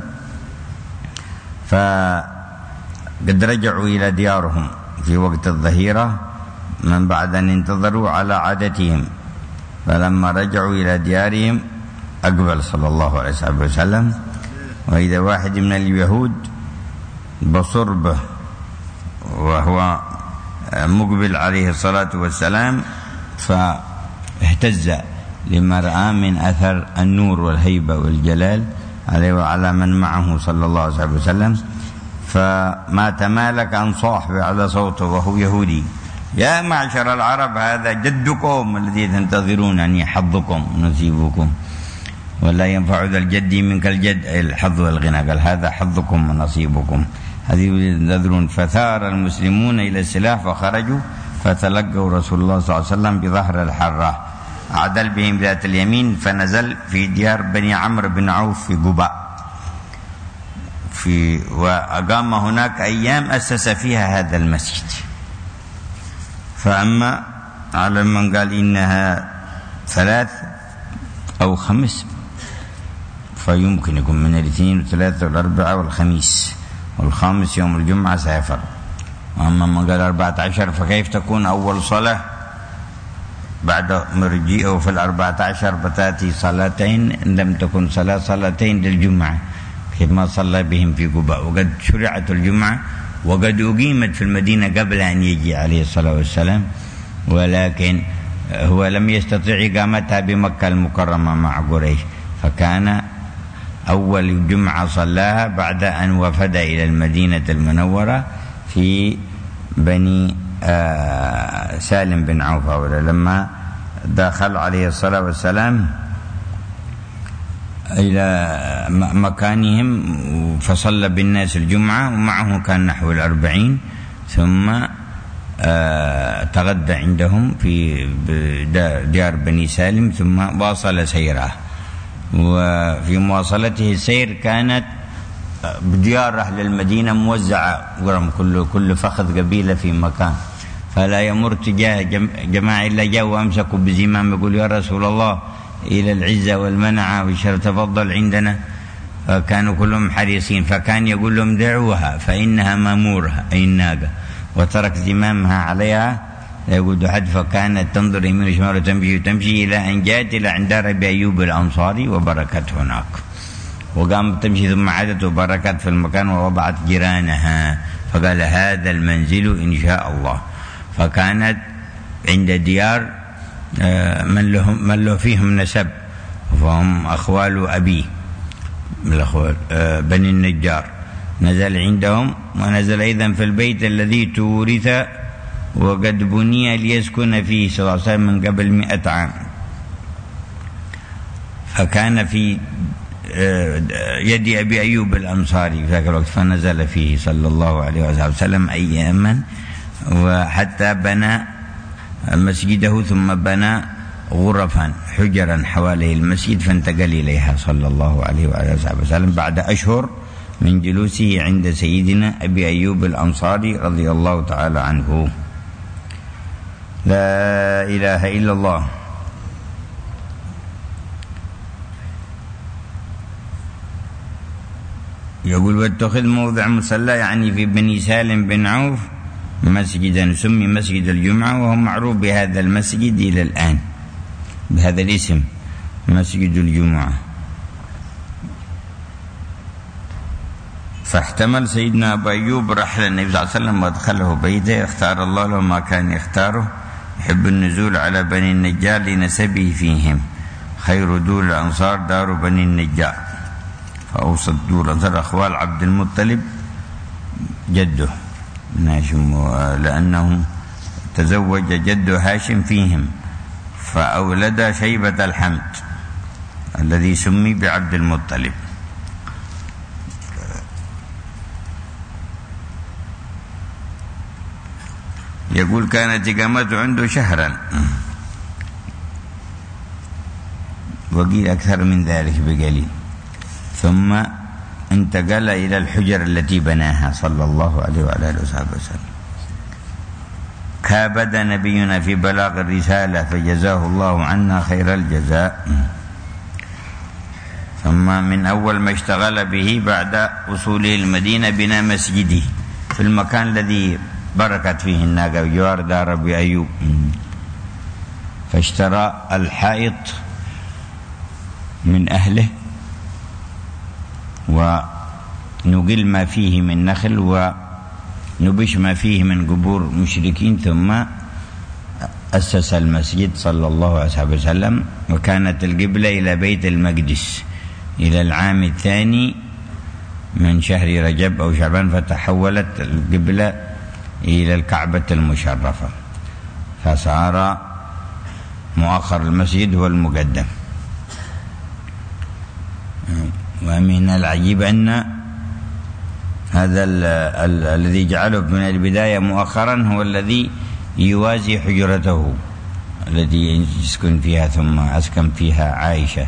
فقد رجعوا إلى ديارهم في وقت الظهيرة من بعد أن انتظروا على عادتهم. فلما رجعوا إلى ديارهم أقبل صلى الله عليه وسلم، وإذا واحد من اليهود بصر به وهو مقبل عليه الصلاة والسلام، فاهتز لما رأى من أثر النور والهيبة والجلال عليه وعلى من معه صلى الله عليه وسلم، فما تمالك أن صاح على صوته وهو يهودي. يا معشر العرب هذا جدكم الذي تنتظرون أن حظكم ونصيبكم، ولا ينفع ذا الجد منك الجد، الحظ والغنى، قال هذا حظكم ونصيبكم. هذه ينتظرون. فثار المسلمون إلى السلاح فخرجوا فتلقوا رسول الله صلى الله عليه وسلم بظهر الحرة، عدل بهم ذات اليمين فنزل في ديار بني عمرو بن عوف في قباء، وأقام هناك أيام أسس فيها هذا المسجد. فأما على من قال إنها 3 أو 5 فيمكن يكون من الاثنين و3 والأربعة والخميس، والخامس يوم الجمعة سيفر. وأما من قال 14 فكيف تكون أول صلاة بعد مرجئه في 14 بتأتي صلاتين، لم تكن صلاتين للجمعة كما صلى بهم في قباء. وقد شرعت الجمعة وقد أقيمت في المدينة قبل أن يجي عليه الصلاة والسلام، ولكن هو لم يستطيع إقامتها بمكة المكرمة مع قريش، فكان أول جمعة صلاها بعد أن وفد إلى المدينة المنورة في بني سالم بن عوف، لما دخل عليه الصلاة والسلام إلى مكانهم فصلى بالناس الجمعة، ومعه كان نحو 40، ثم تغدى عندهم في ديار بني سالم ثم واصل سيره. وفي مواصلته السير كانت بديار أهل المدينة موزعة، كل فخذ قبيلة في مكان، فلا يمر تجاه جماعة إلا جاءوا وأمسكوا بزمام يقول يا رسول الله إلى العزة والمنعة والشر تفضل عندنا، فكانوا كلهم حريصين، فكان يقول لهم دعوها فإنها مامورها أي الناقة، وترك زمامها عليها يقول حد، فكانت تنظر يمين وشمال وتمشي إلى أن جاءت إلى عند أبي أيوب الأنصاري وبركت هناك، وقامت تمشي ثم عادت وبركت في المكان ووضعت جيرانها، فقال هذا المنزل إن شاء الله. فكانت عند ديار من له فيهم نسب، فهم أخوال أبيه من الأخوال بني النجار، نزل عندهم، ونزل أيضا في البيت الذي تورث وقد بني ليسكن فيه صلى الله عليه وسلم من قبل 100 عام، فكان في يد أبي أيوب الأنصاري في ذاك الوقت، فنزل فيه صلى الله عليه وسلم أياما، وحتى بنى مسجده ثم بنى غرفا حجرا حوالي المسجد فانتقل إليها صلى الله عليه وسلم بعد أشهر من جلوسه عند سيدنا أبي أيوب الأنصاري رضي الله تعالى عنه. لا إله إلا الله. يقول واتخذ موضع مصلى يعني في بني سالم بن عوف مسجدا سمي مسجد الجمعة، وهو معروف بهذا المسجد إلى الآن بهذا الاسم مسجد الجمعة. فاحتمل سيدنا أبو أيوب رحل النبي صلى الله عليه وسلم وادخله بيته، اختار الله له ما كان يختاره، يحب النزول على بني النجار لنسبه فيهم، خير دور الأنصار دار بني النجار، فأوسط دور الأنصار أخوال عبد المطلب جده هاشم، لأنه تزوج جد هاشم فيهم فأولد شيبة الحمد الذي سمي بعبد المطلب. يقول كانت إقامته عنده شهرا، وقيل أكثر من ذلك بقليل، ثم انتقل إلى الحجر التي بناها صلى الله عليه وعلى آله وصحبه وسلم. كابد نبينا في بلاغ الرسالة فجزاه الله عنا خير الجزاء. ثم من أول ما اشتغل به بعد وصوله المدينة بنى مسجده في المكان الذي بركت فيه الناقة بجوار دار أبي أيوب، فاشترى الحائط من أهله ونقل ما فيه من نخل ونبش ما فيه من قبور مشركين، ثم أسس المسجد صلى الله عليه وسلم. وكانت القبلة إلى بيت المقدس إلى العام 2 من شهر رجب أو شعبان، فتحولت القبلة إلى الكعبة المشرفة. فصار مؤخر المسجد هو المقدم. ومن العجيب أن هذا الذي جعله من البداية مؤخرا هو الذي يوازي حجرته التي يسكن فيها ثم أسكن فيها عائشة،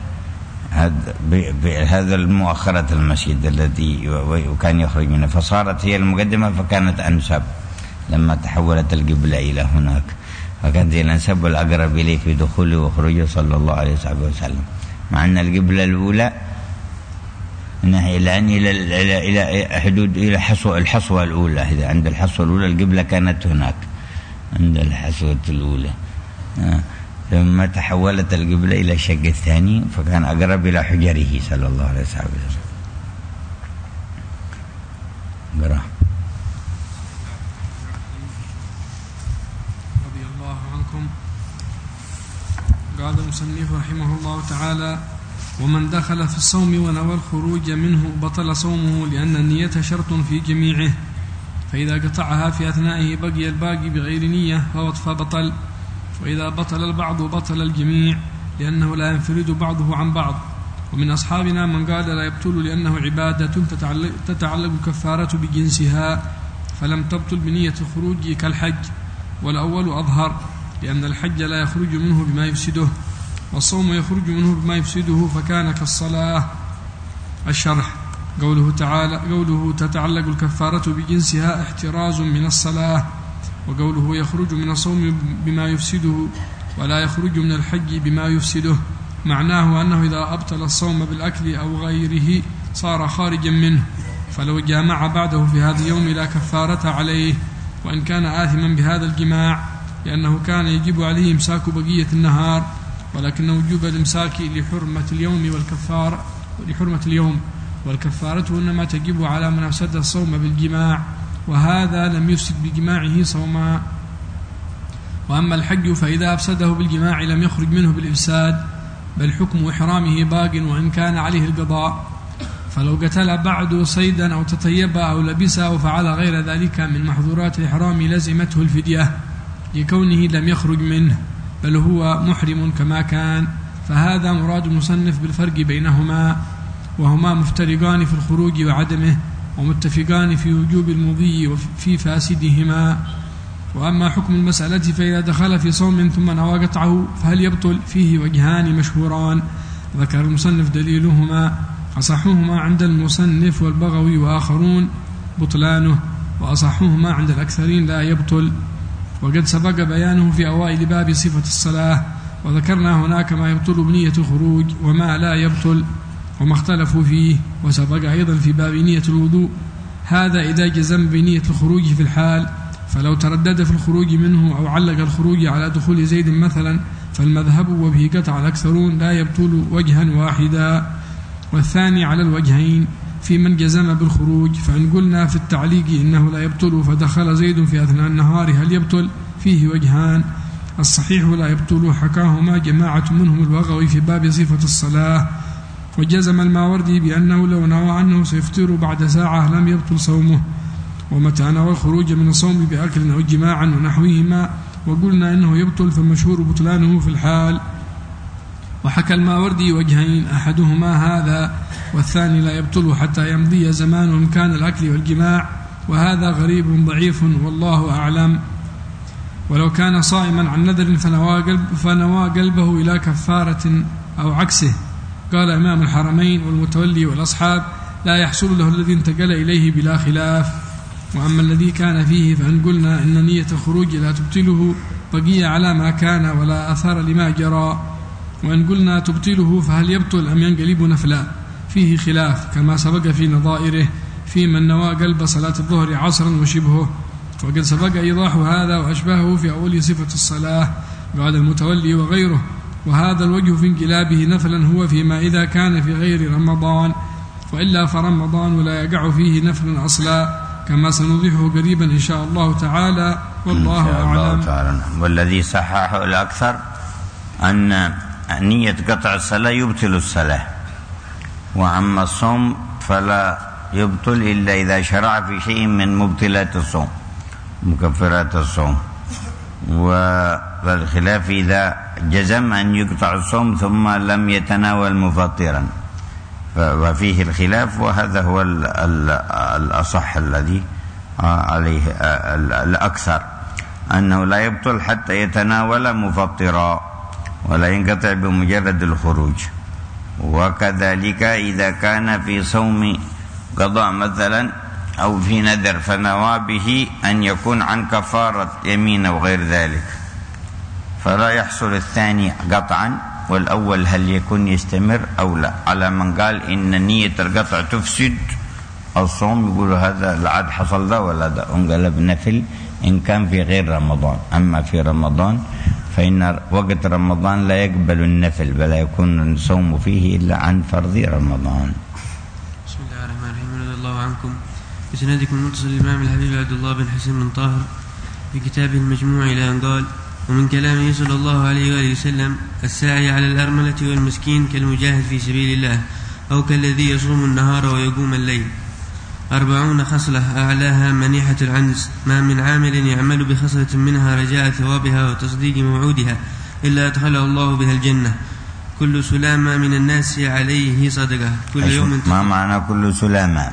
هذا المؤخرة المسجد الذي وكان يخرج منه، فصارت هي المقدمة فكانت أنسب لما تحولت القبلة إلى هناك، فكانت هي الأنسب والأقرب إليه في دخوله وخروجه صلى الله عليه وسلم، مع أن القبلة الأولى إلى حدود إلى الحصوة الأولى، إذا عند الحصوة الأولى القبلة كانت هناك عند الحصوة الأولى، ثم تحولت القبلة إلى الشق الثاني فكان أقرب إلى حجره صلى الله عليه وسلم. رضي الله عنكم. قال المصنف رحمه الله تعالى: ومن دخل في الصوم ونوى الخروج منه بطل صومه، لأن النية شرط في جميعه، فإذا قطعها في أثنائه بقي الباقي بغير نية فبطل، وإذا بطل البعض بطل الجميع، لأنه لا ينفرد بعضه عن بعض. ومن أصحابنا من قال لا يبطل لأنه عبادة تتعلق كفارة بجنسها، فلم تبطل بنية الخروج كالحج، والأول أظهر، لأن الحج لا يخرج منه بما يفسده، والصوم يخرج منه بما يفسده، فكان كالصلاة. الشرح: قوله تتعلق الكفارة بجنسها احتراز من الصلاة، وقوله يخرج من الصوم بما يفسده ولا يخرج من الحج بما يفسده، معناه أنه إذا أبطل الصوم بالأكل أو غيره صار خارجا منه، فلو جامع بعده في هذا اليوم لا كفارة عليه، وإن كان آثما بهذا الجماع، لأنه كان يجب عليه إمساك بقية النهار، ولكن وجوب الإمساك لحرمة اليوم والكفارة إنما تجب على من أفسد الصوم بالجماع، وهذا لم يفسد بجماعه صوما. وأما الحج فإذا أفسده بالجماع لم يخرج منه بالإفساد، بل حكم إحرامه باق وإن كان عليه القضاء، فلو قتل بعد صيدا أو تطيب أو لبس أو فعل غير ذلك من محظورات الإحرام لزمته الفدية، لكونه لم يخرج منه بل هو محرم كما كان. فهذا مراد المصنف بالفرق بينهما، وهما مفترقان في الخروج وعدمه، ومتفقان في وجوب المضي وفي فاسدهما. وأما حكم المسألة فإذا دخل في صوم ثم نوى قطعه فهل يبطل؟ فيه وجهان مشهوران، ذكر المصنف دليلهما، أصحهما عند المصنف والبغوي وآخرون بطلانه، وأصحهما عند الأكثرين لا يبطل، وقد سبق بيانه في أوائل باب صفة الصلاة، وذكرنا هناك ما يبطل بنية الخروج وما لا يبطل وما اختلفوا فيه، وسبق أيضا في باب نية الوضوء. هذا إذا جزم بنية الخروج في الحال، فلو تردد في الخروج منه أو علق الخروج على دخول زيد مثلا فالمذهب وبه قطع الأكثرون لا يبطل وجها واحدا، والثاني على الوجهين في من جزم بالخروج. فإن قلنا في التعليق إنه لا يبطل فدخل زيد في أثناء النهار هل يبطل؟ فيه وجهان، الصحيح لا يبطل حكاهما جماعة منهم البغوي في باب صفة الصلاة، وجزم الماوردي بأنه لو نوى أنه سيفطر بعد ساعة لم يبطل صومه، ومتى نوى الخروج من الصوم بأكل أو جماعا ونحوهما وقلنا إنه يبطل فمشهور بطلانه في الحال. وحكى الماوردي وجهين، أحدهما هذا، والثاني لا يبطل حتى يمضي زمان إمكان الأكل والجماع، وهذا غريب ضعيف والله أعلم. ولو كان صائما عن نذر فنوى قلبه إلى كفارة أو عكسه، قال إمام الحرمين والمتولي والأصحاب لا يحصل له الذي انتقل إليه بلا خلاف. وأما الذي كان فيه فإن قلنا إن نية الخروج لا تبطله بقي على ما كان ولا أثار لما جرى، وإن قلنا تبطله فهل يبطل أم ينقلب نفلا؟ فيه خلاف كما سبق في نظائره في من نوى قلب صلاة الظهر عصرا وشبهه، وقد سبق إيضاح هذا وأشبهه في أول صفة الصلاة قال المتولي وغيره. وهذا الوجه في انقلابه نفلا هو فيما إذا كان في غير رمضان، وإلا فرمضان ولا يقع فيه نفل أصلا، كما سنوضحه قريبا إن شاء الله تعالى، والله أعلم. والذي صححه الأكثر أن نية قطع الصلاة يبطل الصلاة، وأما الصوم فلا يبطل إلا إذا شرع في شيء من مبطلات الصوم مكفرات الصوم، والخلاف إذا جزم أن يقطع الصوم ثم لم يتناول مفطرا، وفيه الخلاف، وهذا هو الأصح الذي عليه الأكثر، أنه لا يبطل حتى يتناول مفطرا ولا ينقطع بمجرد الخروج. وكذلك إذا كان في صوم قضاء مثلا أو في نذر فنوى به أن يكون عن كفارة يمين أو غير ذلك، فلا يحصل الثاني قطعا، والأول هل يكون يستمر أو لا، على من قال إن نية القطع تفسد الصوم، يقول هذا العاد حصل ذا ولا ذا، انقلب نفل إن كان في غير رمضان. أما في رمضان فإن وقت رمضان لا يقبل النفل، بل يكون الصوم فيه إلا عن فرض رمضان. بسم الله الرحمن الرحيم. رضي الله عنكم. بسندكم المتصل الإمام الحبيب عبد الله بن حسين بن طاهر في كتابه المجموع إلى أن قال: ومن كلامه صلى الله عليه وآله وسلم: الساعي على الأرملة والمسكين كالمجاهد في سبيل الله، أو كالذي يصوم النهار ويقوم الليل. 40 خصلة أعلاها منيحة العنز، ما من عامل يعمل بخصلة منها رجاء ثوابها وتصديق موعودها إلا أدخله الله بها الجنة. كل سلامة من الناس عليه صدقة، كل يوم. ما معنى كل سلامة؟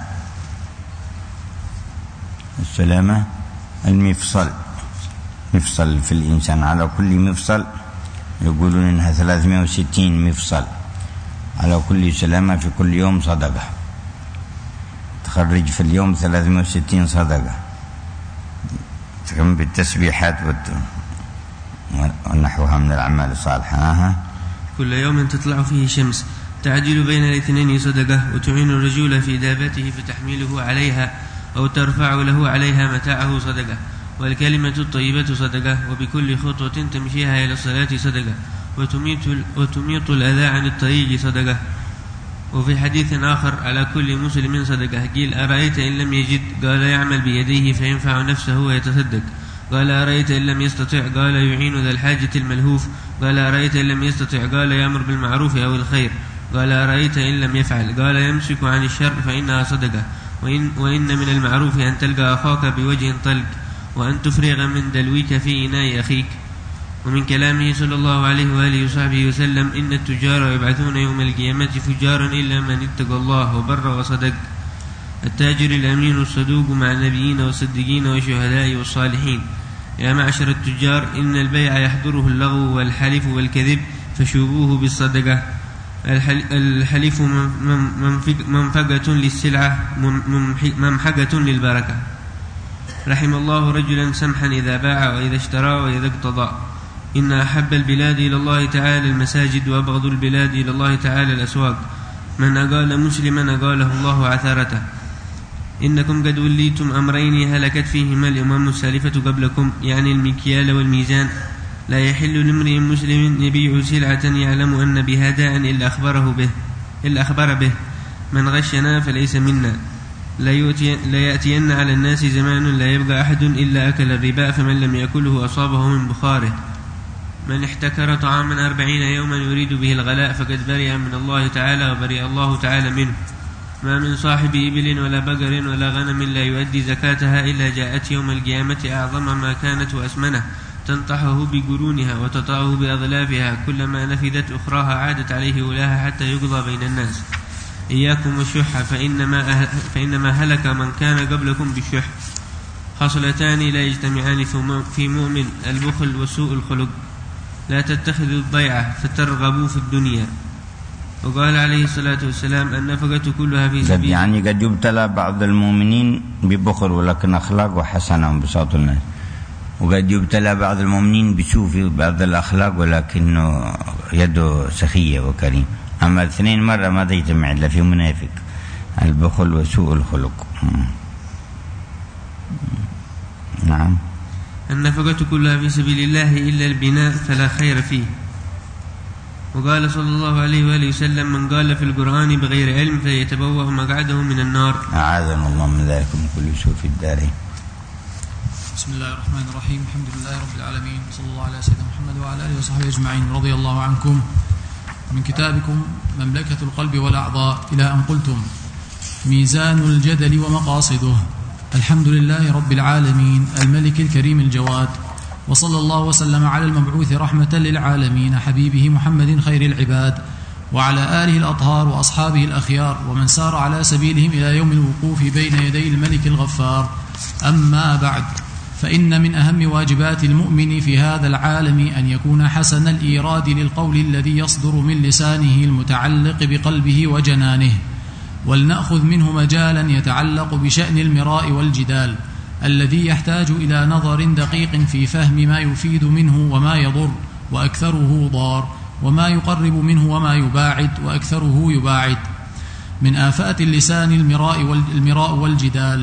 السلامة المفصل، مفصل في الإنسان، على كل مفصل يقولون إنها 360 مفصل، على كل سلامة في كل يوم صدقة، تخرج في اليوم 360 صدقة، تقوم بالتسبيحات ونحوها من الأعمال الصالحة. كل يوم تطلع فيه شمس تعدل بين الاثنين صدقة، وتعين الرجل في دابته فتحمله عليها أو ترفع له عليها متاعه صدقة، والكلمة الطيبة صدقة، وبكل خطوة تمشيها إلى الصلاة صدقة، وتميط الأذى عن الطريق صدقة. وفي حديث آخر: على كل مسلم صدقة. قيل: أرأيت إن لم يجد؟ قال: يعمل بيديه فينفع نفسه ويتصدق. قال: أرأيت إن لم يستطع؟ قال: يعين ذا الحاجة الملهوف. قال: أرأيت إن لم يستطع؟ قال: يأمر بالمعروف أو الخير. قال: أرأيت إن لم يفعل؟ قال: يمسك عن الشر فإنها صدقة. وإن من المعروف أن تلقى أخاك بوجه طلق، وأن تفرغ من دلوك في إناء أخيك. ومن كلامه صلى الله عليه وآله وصحبه وسلم: إن التجار يبعثون يوم القيامة فجارا إلا من اتقى الله وبر وصدق. التاجر الأمين الصدوق مع النبيين والصديقين والشهداء والصالحين. يا معشر التجار، إن البيع يحضره اللغو والحلف والكذب، فشوبوه بالصدقة. الحلف منفقة للسلعة، ممحقة للبركة. رحم الله رجلا سمحا إذا باع وإذا اشترى وإذا اقتضى. إن أحب البلاد إلى الله تعالى المساجد، وأبغض البلاد إلى الله تعالى الأسواق. من أقال مسلما أقاله الله عثرته. إنكم قد وليتم أمرين هلكت فيهما الأمم السالفة قبلكم، يعني المكيال والميزان. لا يحل لامرئ مسلم يبيع سلعة يعلم أن بها داء إلا أخبر به. من غشنا فليس منا. لا يأتين على الناس زمان لا يبقى أحد إلا أكل الربا، فمن لم يأكله أصابه من بخاره. من احتكر طعاما 40 يوما يريد به الغلاء فقد برئ من الله تعالى وبرئ الله تعالى منه. ما من صاحب إبل ولا بقر ولا غنم لا يؤدي زكاتها إلا جاءت يوم القيامة أعظم ما كانت وأسمنه، تنطحه بقرونها وتطأه بأظلافها، كلما نفذت أخراها عادت عليه أولاها حتى يقضى بين الناس. إياكم والشح، فإنما هلك من كان قبلكم بالشح. خصلتان لا يجتمعان في مؤمن: البخل وسوء الخلق. لا تتخذوا الضيعة فترغبوا في الدنيا. وقال عليه الصلاة والسلام: النفقة كلها في سبيل. يعني قد يبتلى بعض المؤمنين ببخل ولكن أخلاقه حسنة وانبساط الناس، وقد يبتلى بعض المؤمنين بسوء في بعض الأخلاق ولكنه يده سخية وكريم. أما الاثنين مرة ما تجتمع إلا في منافق: البخل وسوء الخلق. نعم. النفقة كلها في سبيل الله إلا البناء فلا خير فيه. وقال صلى الله عليه وآله وسلم: من قال في القرآن بغير علم فليتبوأ مقعده من النار. أعاذنا الله من ذلك من كل سوء في الدارين. بسم الله الرحمن الرحيم. الحمد لله رب العالمين، صلى الله على سيدنا محمد وعلى آله وصحبه أجمعين. رضي الله عنكم. من كتابكم مملكة القلب والأعضاء إلى أن قلتم: ميزان الجدل ومقاصده. الحمد لله رب العالمين، الملك الكريم الجواد، وصلى الله وسلم على المبعوث رحمة للعالمين حبيبه محمد خير العباد وعلى آله الأطهار وأصحابه الأخيار ومن سار على سبيلهم إلى يوم الوقوف بين يدي الملك الغفار. أما بعد، فإن من أهم واجبات المؤمن في هذا العالم أن يكون حسن الإيراد للقول الذي يصدر من لسانه المتعلق بقلبه وجنانه، ولنأخذ منه مجالا يتعلق بشأن المراء والجدال الذي يحتاج إلى نظر دقيق في فهم ما يفيد منه وما يضر وأكثره ضار، وما يقرب منه وما يباعد وأكثره يباعد. من آفات اللسان المراء والجدال.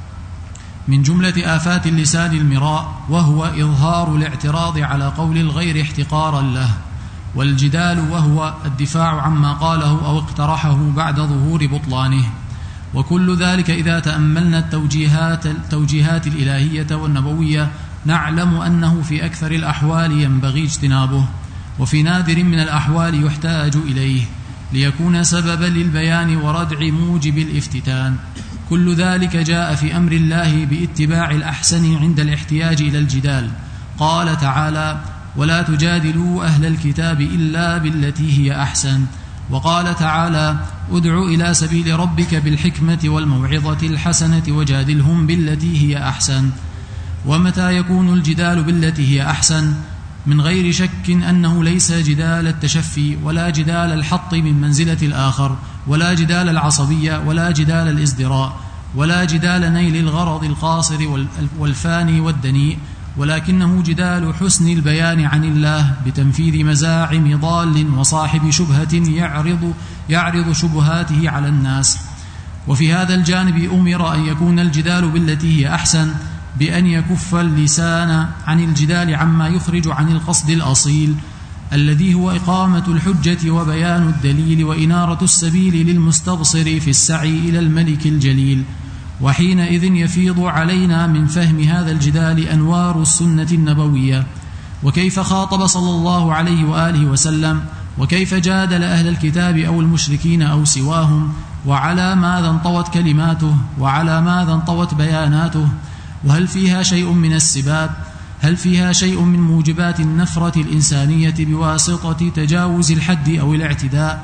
من جملة آفات اللسان المراء، وهو إظهار الاعتراض على قول الغير احتقارا له، والجدال وهو الدفاع عما قاله أو اقترحه بعد ظهور بطلانه. وكل ذلك إذا تأملنا التوجيهات الإلهية والنبوية نعلم أنه في أكثر الأحوال ينبغي اجتنابه، وفي نادر من الأحوال يحتاج إليه ليكون سببا للبيان وردع موجب الافتتان. كل ذلك جاء في أمر الله باتباع الأحسن عند الاحتياج إلى الجدال. قال تعالى: ولا تجادلوا أهل الكتاب إلا بالتي هي أحسن. وقال تعالى: ادع إلى سبيل ربك بالحكمة والموعظة الحسنة وجادلهم بالتي هي أحسن. ومتى يكون الجدال بالتي هي أحسن؟ من غير شك أنه ليس جدال التشفي، ولا جدال الحط من منزلة الآخر، ولا جدال العصبية، ولا جدال الازدراء، ولا جدال نيل الغرض القاصر والفاني والدنيء، ولكنه جدال حسن البيان عن الله بتنفيذ مزاعم ضال وصاحب شبهة يعرض شبهاته على الناس. وفي هذا الجانب أمر أن يكون الجدال بالتي هي أحسن بأن يكف اللسان عن الجدال عما يخرج عن القصد الأصيل الذي هو إقامة الحجة وبيان الدليل وإنارة السبيل للمستبصر في السعي إلى الملك الجليل. وحينئذ يفيض علينا من فهم هذا الجدال أنوار السنة النبوية، وكيف خاطب صلى الله عليه وآله وسلم، وكيف جادل أهل الكتاب أو المشركين أو سواهم، وعلى ماذا انطوت كلماته، وعلى ماذا انطوت بياناته، وهل فيها شيء من السباب؟ هل فيها شيء من موجبات النفرة الإنسانية بواسطة تجاوز الحد أو الاعتداء؟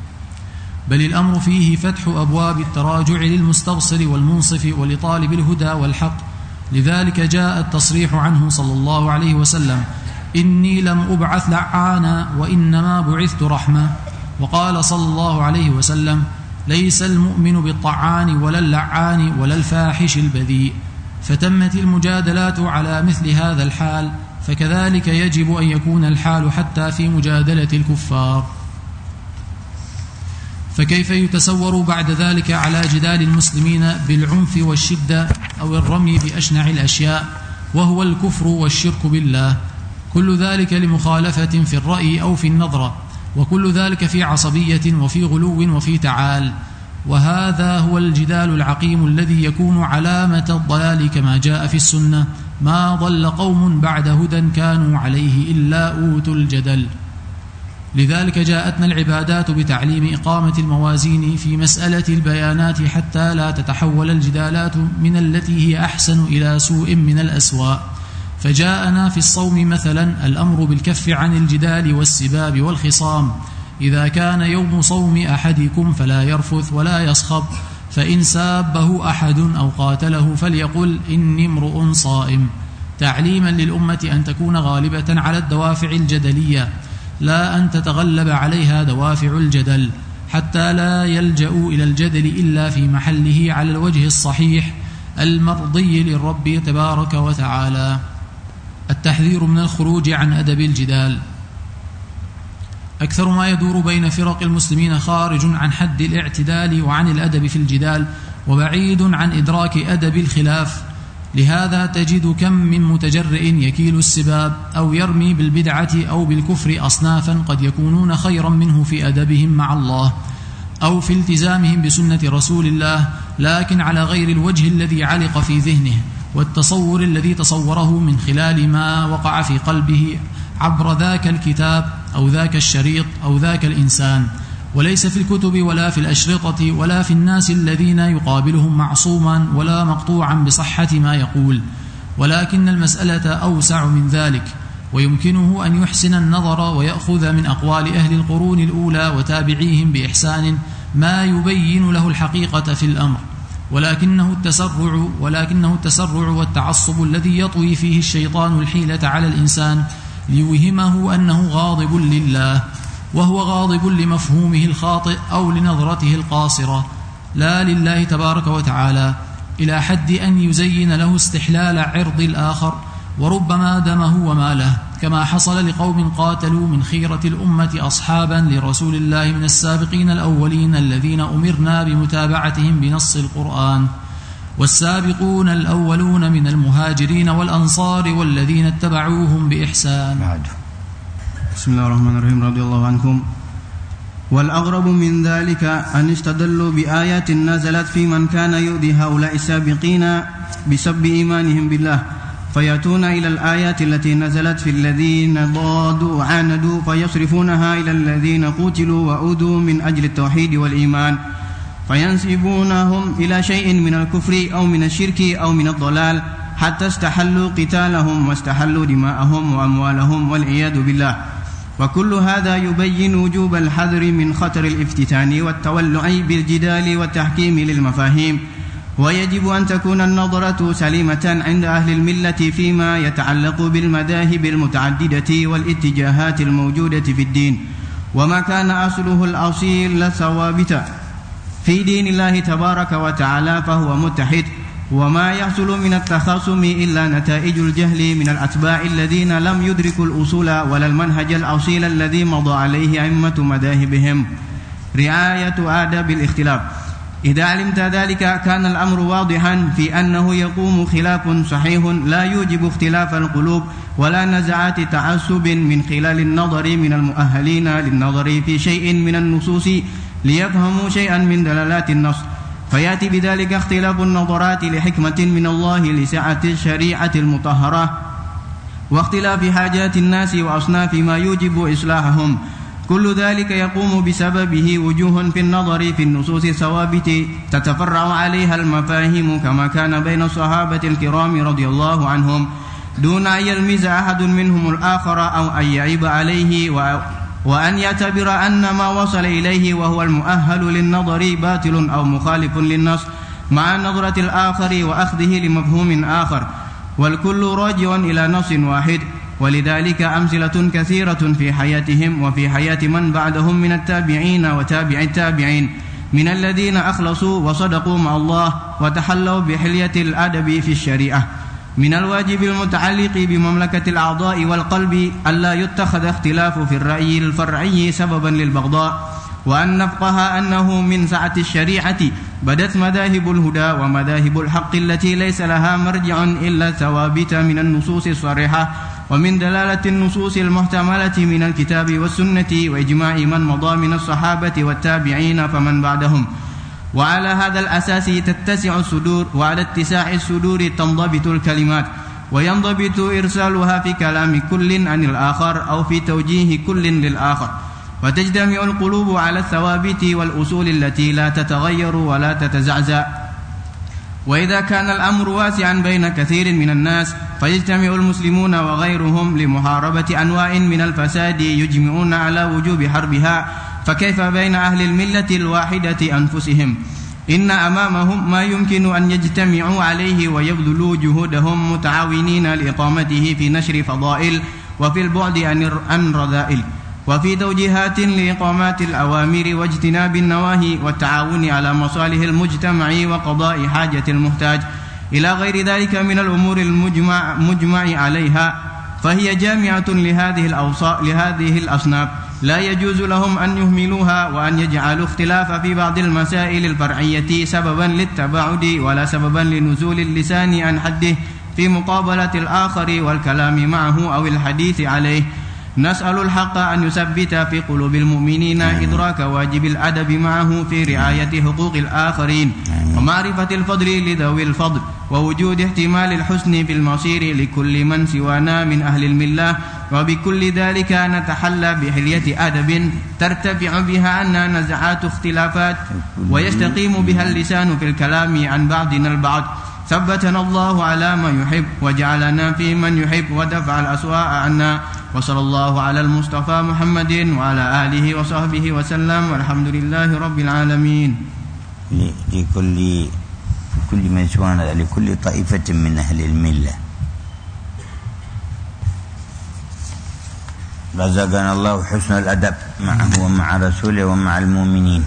بل الأمر فيه فتح أبواب التراجع للمستبصر والمنصف ولطالب الهدى والحق. لذلك جاء التصريح عنه صلى الله عليه وسلم: إني لم أبعث لعانا وإنما بعثت رحمة. وقال صلى الله عليه وسلم: ليس المؤمن بالطعان ولا اللعان ولا الفاحش البذيء. فتمت المجادلات على مثل هذا الحال، فكذلك يجب أن يكون الحال حتى في مجادلة الكفار. فكيف يتسور بعد ذلك على جدال المسلمين بالعنف والشدة أو الرمي بأشنع الأشياء، وهو الكفر والشرك بالله؟ كل ذلك لمخالفة في الرأي أو في النظرة، وكل ذلك في عصبية وفي غلو وفي تعال. وهذا هو الجدال العقيم الذي يكون علامة الضلال كما جاء في السنة: ما ضل قوم بعد هدى كانوا عليه إلا أوتوا الجدل. لذلك جاءتنا العبادات بتعليم إقامة الموازين في مسألة البيانات حتى لا تتحول الجدالات من التي هي أحسن إلى سوء من الأسواء. فجاءنا في الصوم مثلا الأمر بالكف عن الجدال والسباب والخصام. إذا كان يوم صوم أحدكم فلا يرفث ولا يصخب، فإن سابه أحد أو قاتله فليقل إني امرؤ صائم، تعليما للأمة أن تكون غالبة على الدوافع الجدلية، لا أن تتغلب عليها دوافع الجدل، حتى لا يلجأوا إلى الجدل إلا في محله على الوجه الصحيح المرضي للرب تبارك وتعالى. التحذير من الخروج عن أدب الجدال. أكثر ما يدور بين فرق المسلمين خارج عن حد الاعتدال وعن الأدب في الجدال، وبعيد عن إدراك أدب الخلاف. لهذا تجد كم من متجرئ يكيل السباب أو يرمي بالبدعة أو بالكفر أصنافا قد يكونون خيرا منه في أدبهم مع الله أو في التزامهم بسنة رسول الله، لكن على غير الوجه الذي علق في ذهنه والتصور الذي تصوره من خلال ما وقع في قلبه عبر ذاك الكتاب أو ذاك الشريط أو ذاك الإنسان، وليس في الكتب ولا في الأشرطة ولا في الناس الذين يقابلهم معصوما ولا مقطوعا بصحة ما يقول. ولكن المسألة أوسع من ذلك، ويمكنه أن يحسن النظر ويأخذ من أقوال أهل القرون الأولى وتابعيهم بإحسان ما يبين له الحقيقة في الأمر، ولكنه التسرع والتعصب الذي يطوي فيه الشيطان الحيلة على الإنسان ليوهمه أنه غاضب لله، وهو غاضب لمفهومه الخاطئ أو لنظرته القاصرة لا لله تبارك وتعالى، إلى حد أن يزين له استحلال عرض الآخر وربما دمه وماله، كما حصل لقوم قاتلوا من خيرة الأمة أصحابا لرسول الله من السابقين الأولين الذين أمرنا بمتابعتهم بنص القرآن، والسابقون الأولون من المهاجرين والأنصار والذين اتبعوهم بإحسان. بسم الله الرحمن الرحيم. رضي الله عنكم. والأغرب من ذلك أن استدلوا بآيات نزلت في من كان يؤذي هؤلاء السابقين بسبب إيمانهم بالله، فيأتون إلى الآيات التي نزلت في الذين ضادوا وعاندوا فيصرفونها إلى الذين قتلوا وأوذوا من أجل التوحيد والإيمان، فينسبونهم إلى شيء من الكفر أو من الشرك أو من الضلال، حتى استحلوا قتالهم واستحلوا دماءهم وأموالهم والعياذ بالله. وكل هذا يبين وجوب الحذر من خطر الافتتان والتولع بالجدال والتحكيم للمفاهيم، ويجب أن تكون النظرة سليمة عند أهل الملة فيما يتعلق بالمذاهب المتعددة والاتجاهات الموجودة في الدين، وما كان أصله الأصيل ثوابتا في دين الله تبارك وتعالى فهو متحد، وما يحصل من التخاصم إلا نتائج الجهل من الأتباع الذين لم يدركوا الأصول ولا المنهج الأصيل الذي مضى عليه أئمة مذاهبهم. رعاية آداب الاختلاف. إذا علمت ذلك كان الأمر واضحا في أنه يقوم خلاف صحيح لا يوجب اختلاف القلوب ولا نزعات تعصب من خلال النظر من المؤهلين للنظر في شيء من النصوص ليفهموا شيئا من دلالات النص، فيأتي بذلك اختلاف النظرات لحكمة من الله لسعة الشريعة المطهرة واختلاف حاجات الناس وأصناف ما يوجب إصلاحهم. كل ذلك يقوم بسببه وجوه في النظر في النصوص الثوابت تتفرع عليها المفاهيم، كما كان بين الصحابة الكرام رضي الله عنهم، دون أن يلمز أحد منهم الآخر أو أن يعيب عليه وأن يعتبر أن ما وصل إليه وهو المؤهل للنظر باطل أو مخالف للنص مع نظرة الآخر وأخذه لمفهوم آخر، والكل راجع إلى نص واحد. ولذلك أمثلة كثيرة في حياتهم وفي حياة من بعدهم من التابعين وتابع التابعين من الذين أخلصوا وصدقوا مع الله وتحلوا بحلية الأدب في الشريعة. من الواجب المتعلق بمملكة الأعضاء والقلب ألا يتخذ اختلاف في الرأي الفرعي سببا للبغضاء، وأن نفقه أنه من سعة الشريعة بدت مذاهب الهدى ومذاهب الحق التي ليس لها مرجع إلا ثوابت من النصوص الصريحة ومن دلالة النصوص المحتملة من الكتاب والسنة وإجماع من مضى من الصحابة والتابعين فمن بعدهم. وعلى هذا الأساس تتسع الصدور، وعلى اتساع الصدور تنضبط الكلمات وينضبط إرسالها في كلام كل عن الآخر أو في توجيه كل للآخر، وتجتمع القلوب على الثوابت والأصول التي لا تتغير ولا تتزعزع. وإذا كان الأمر واسعا بين كثير من الناس فيجتمع المسلمون وغيرهم لمحاربة أنواع من الفساد يجمعون على وجوب حربها، فكيف بين أهل الملة الواحدة أنفسهم؟ إن أمامهم ما يمكن أن يجتمعوا عليه ويبذلوا جهودهم متعاونين لإقامته في نشر فضائل وفي البعد عن رذائل وفي توجيهات لإقامات الأوامر واجتناب النواهي والتعاون على مصالح المجتمع وقضاء حاجة المحتاج إلى غير ذلك من الأمور المجمع عليها، فهي جامعة لهذه الأصناف، لا يجوز لهم أن يهملوها وأن يجعلوا اختلاف في بعض المسائل الفرعية سببا للتباعد ولا سببا لنزول اللسان عن حده في مقابلة الآخر والكلام معه أو الحديث عليه. نسأل الحق أن يثبت في قلوب المؤمنين إدراك واجب الأدب معه في رعاية حقوق الآخرين ومعرفة الفضل لذوي الفضل ووجود احتمال الحسن في المصير لكل من سوانا من أهل الملة، وبكل ذلك نتحلى بحلية أدب ترتفع بها عنا نزعات اختلافات ويستقيم بها اللسان في الكلام عن بعضنا البعض، ثبتنا الله على ما يحب وجعلنا في من يحب ودفع الأسواء عنا. وصلى الله على المصطفى محمد وعلى آله وصحبه وسلم والحمد لله رب العالمين. لكل من سوانا لكل طائفة من أهل الملة رزقنا الله حسن الأدب معه ومع رسوله ومع المؤمنين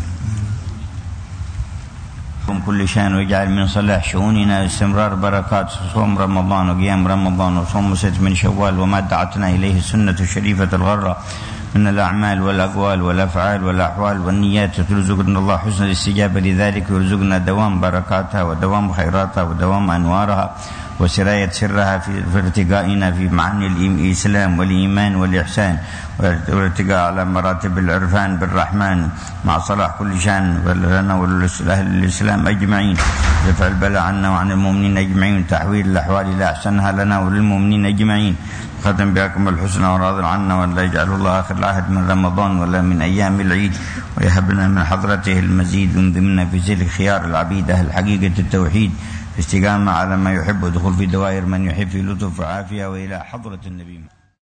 كل شان، ويجعل من صلاح شؤوننا استمرار بركات صوم رمضان وقيام رمضان وصوم 6 من شوال وما دعتنا إليه السنة الشريفة الغرة من الأعمال والأقوال والأفعال والأحوال والنيات، ترزقنا الله حسن الاستجابة لذلك، ويرزقنا دوام بركاتها ودوام خيراتها ودوام أنوارها وسراية سرها في ارتقائنا في معاني الإسلام والإيمان والإحسان، والارتقاء على مراتب العرفان بالرحمن مع صلاح كل شان لنا ولأهل الإسلام أجمعين، دفع البلاء عنا وعن المؤمنين أجمعين، تحويل الأحوال إلى أحسنها لنا وللمؤمنين أجمعين، ختم بكم الحسنى وراض عنا، ولا يجعل الله آخر العهد من رمضان ولا من أيام العيد، ويهب لنا من حضرته المزيد ضمن في سلك خيار العبيد أهل حقيقة التوحيد في استقامة على ما يحب، ودخول في دوائر من يحب في لطف وعافية وإلى حضرة النبي.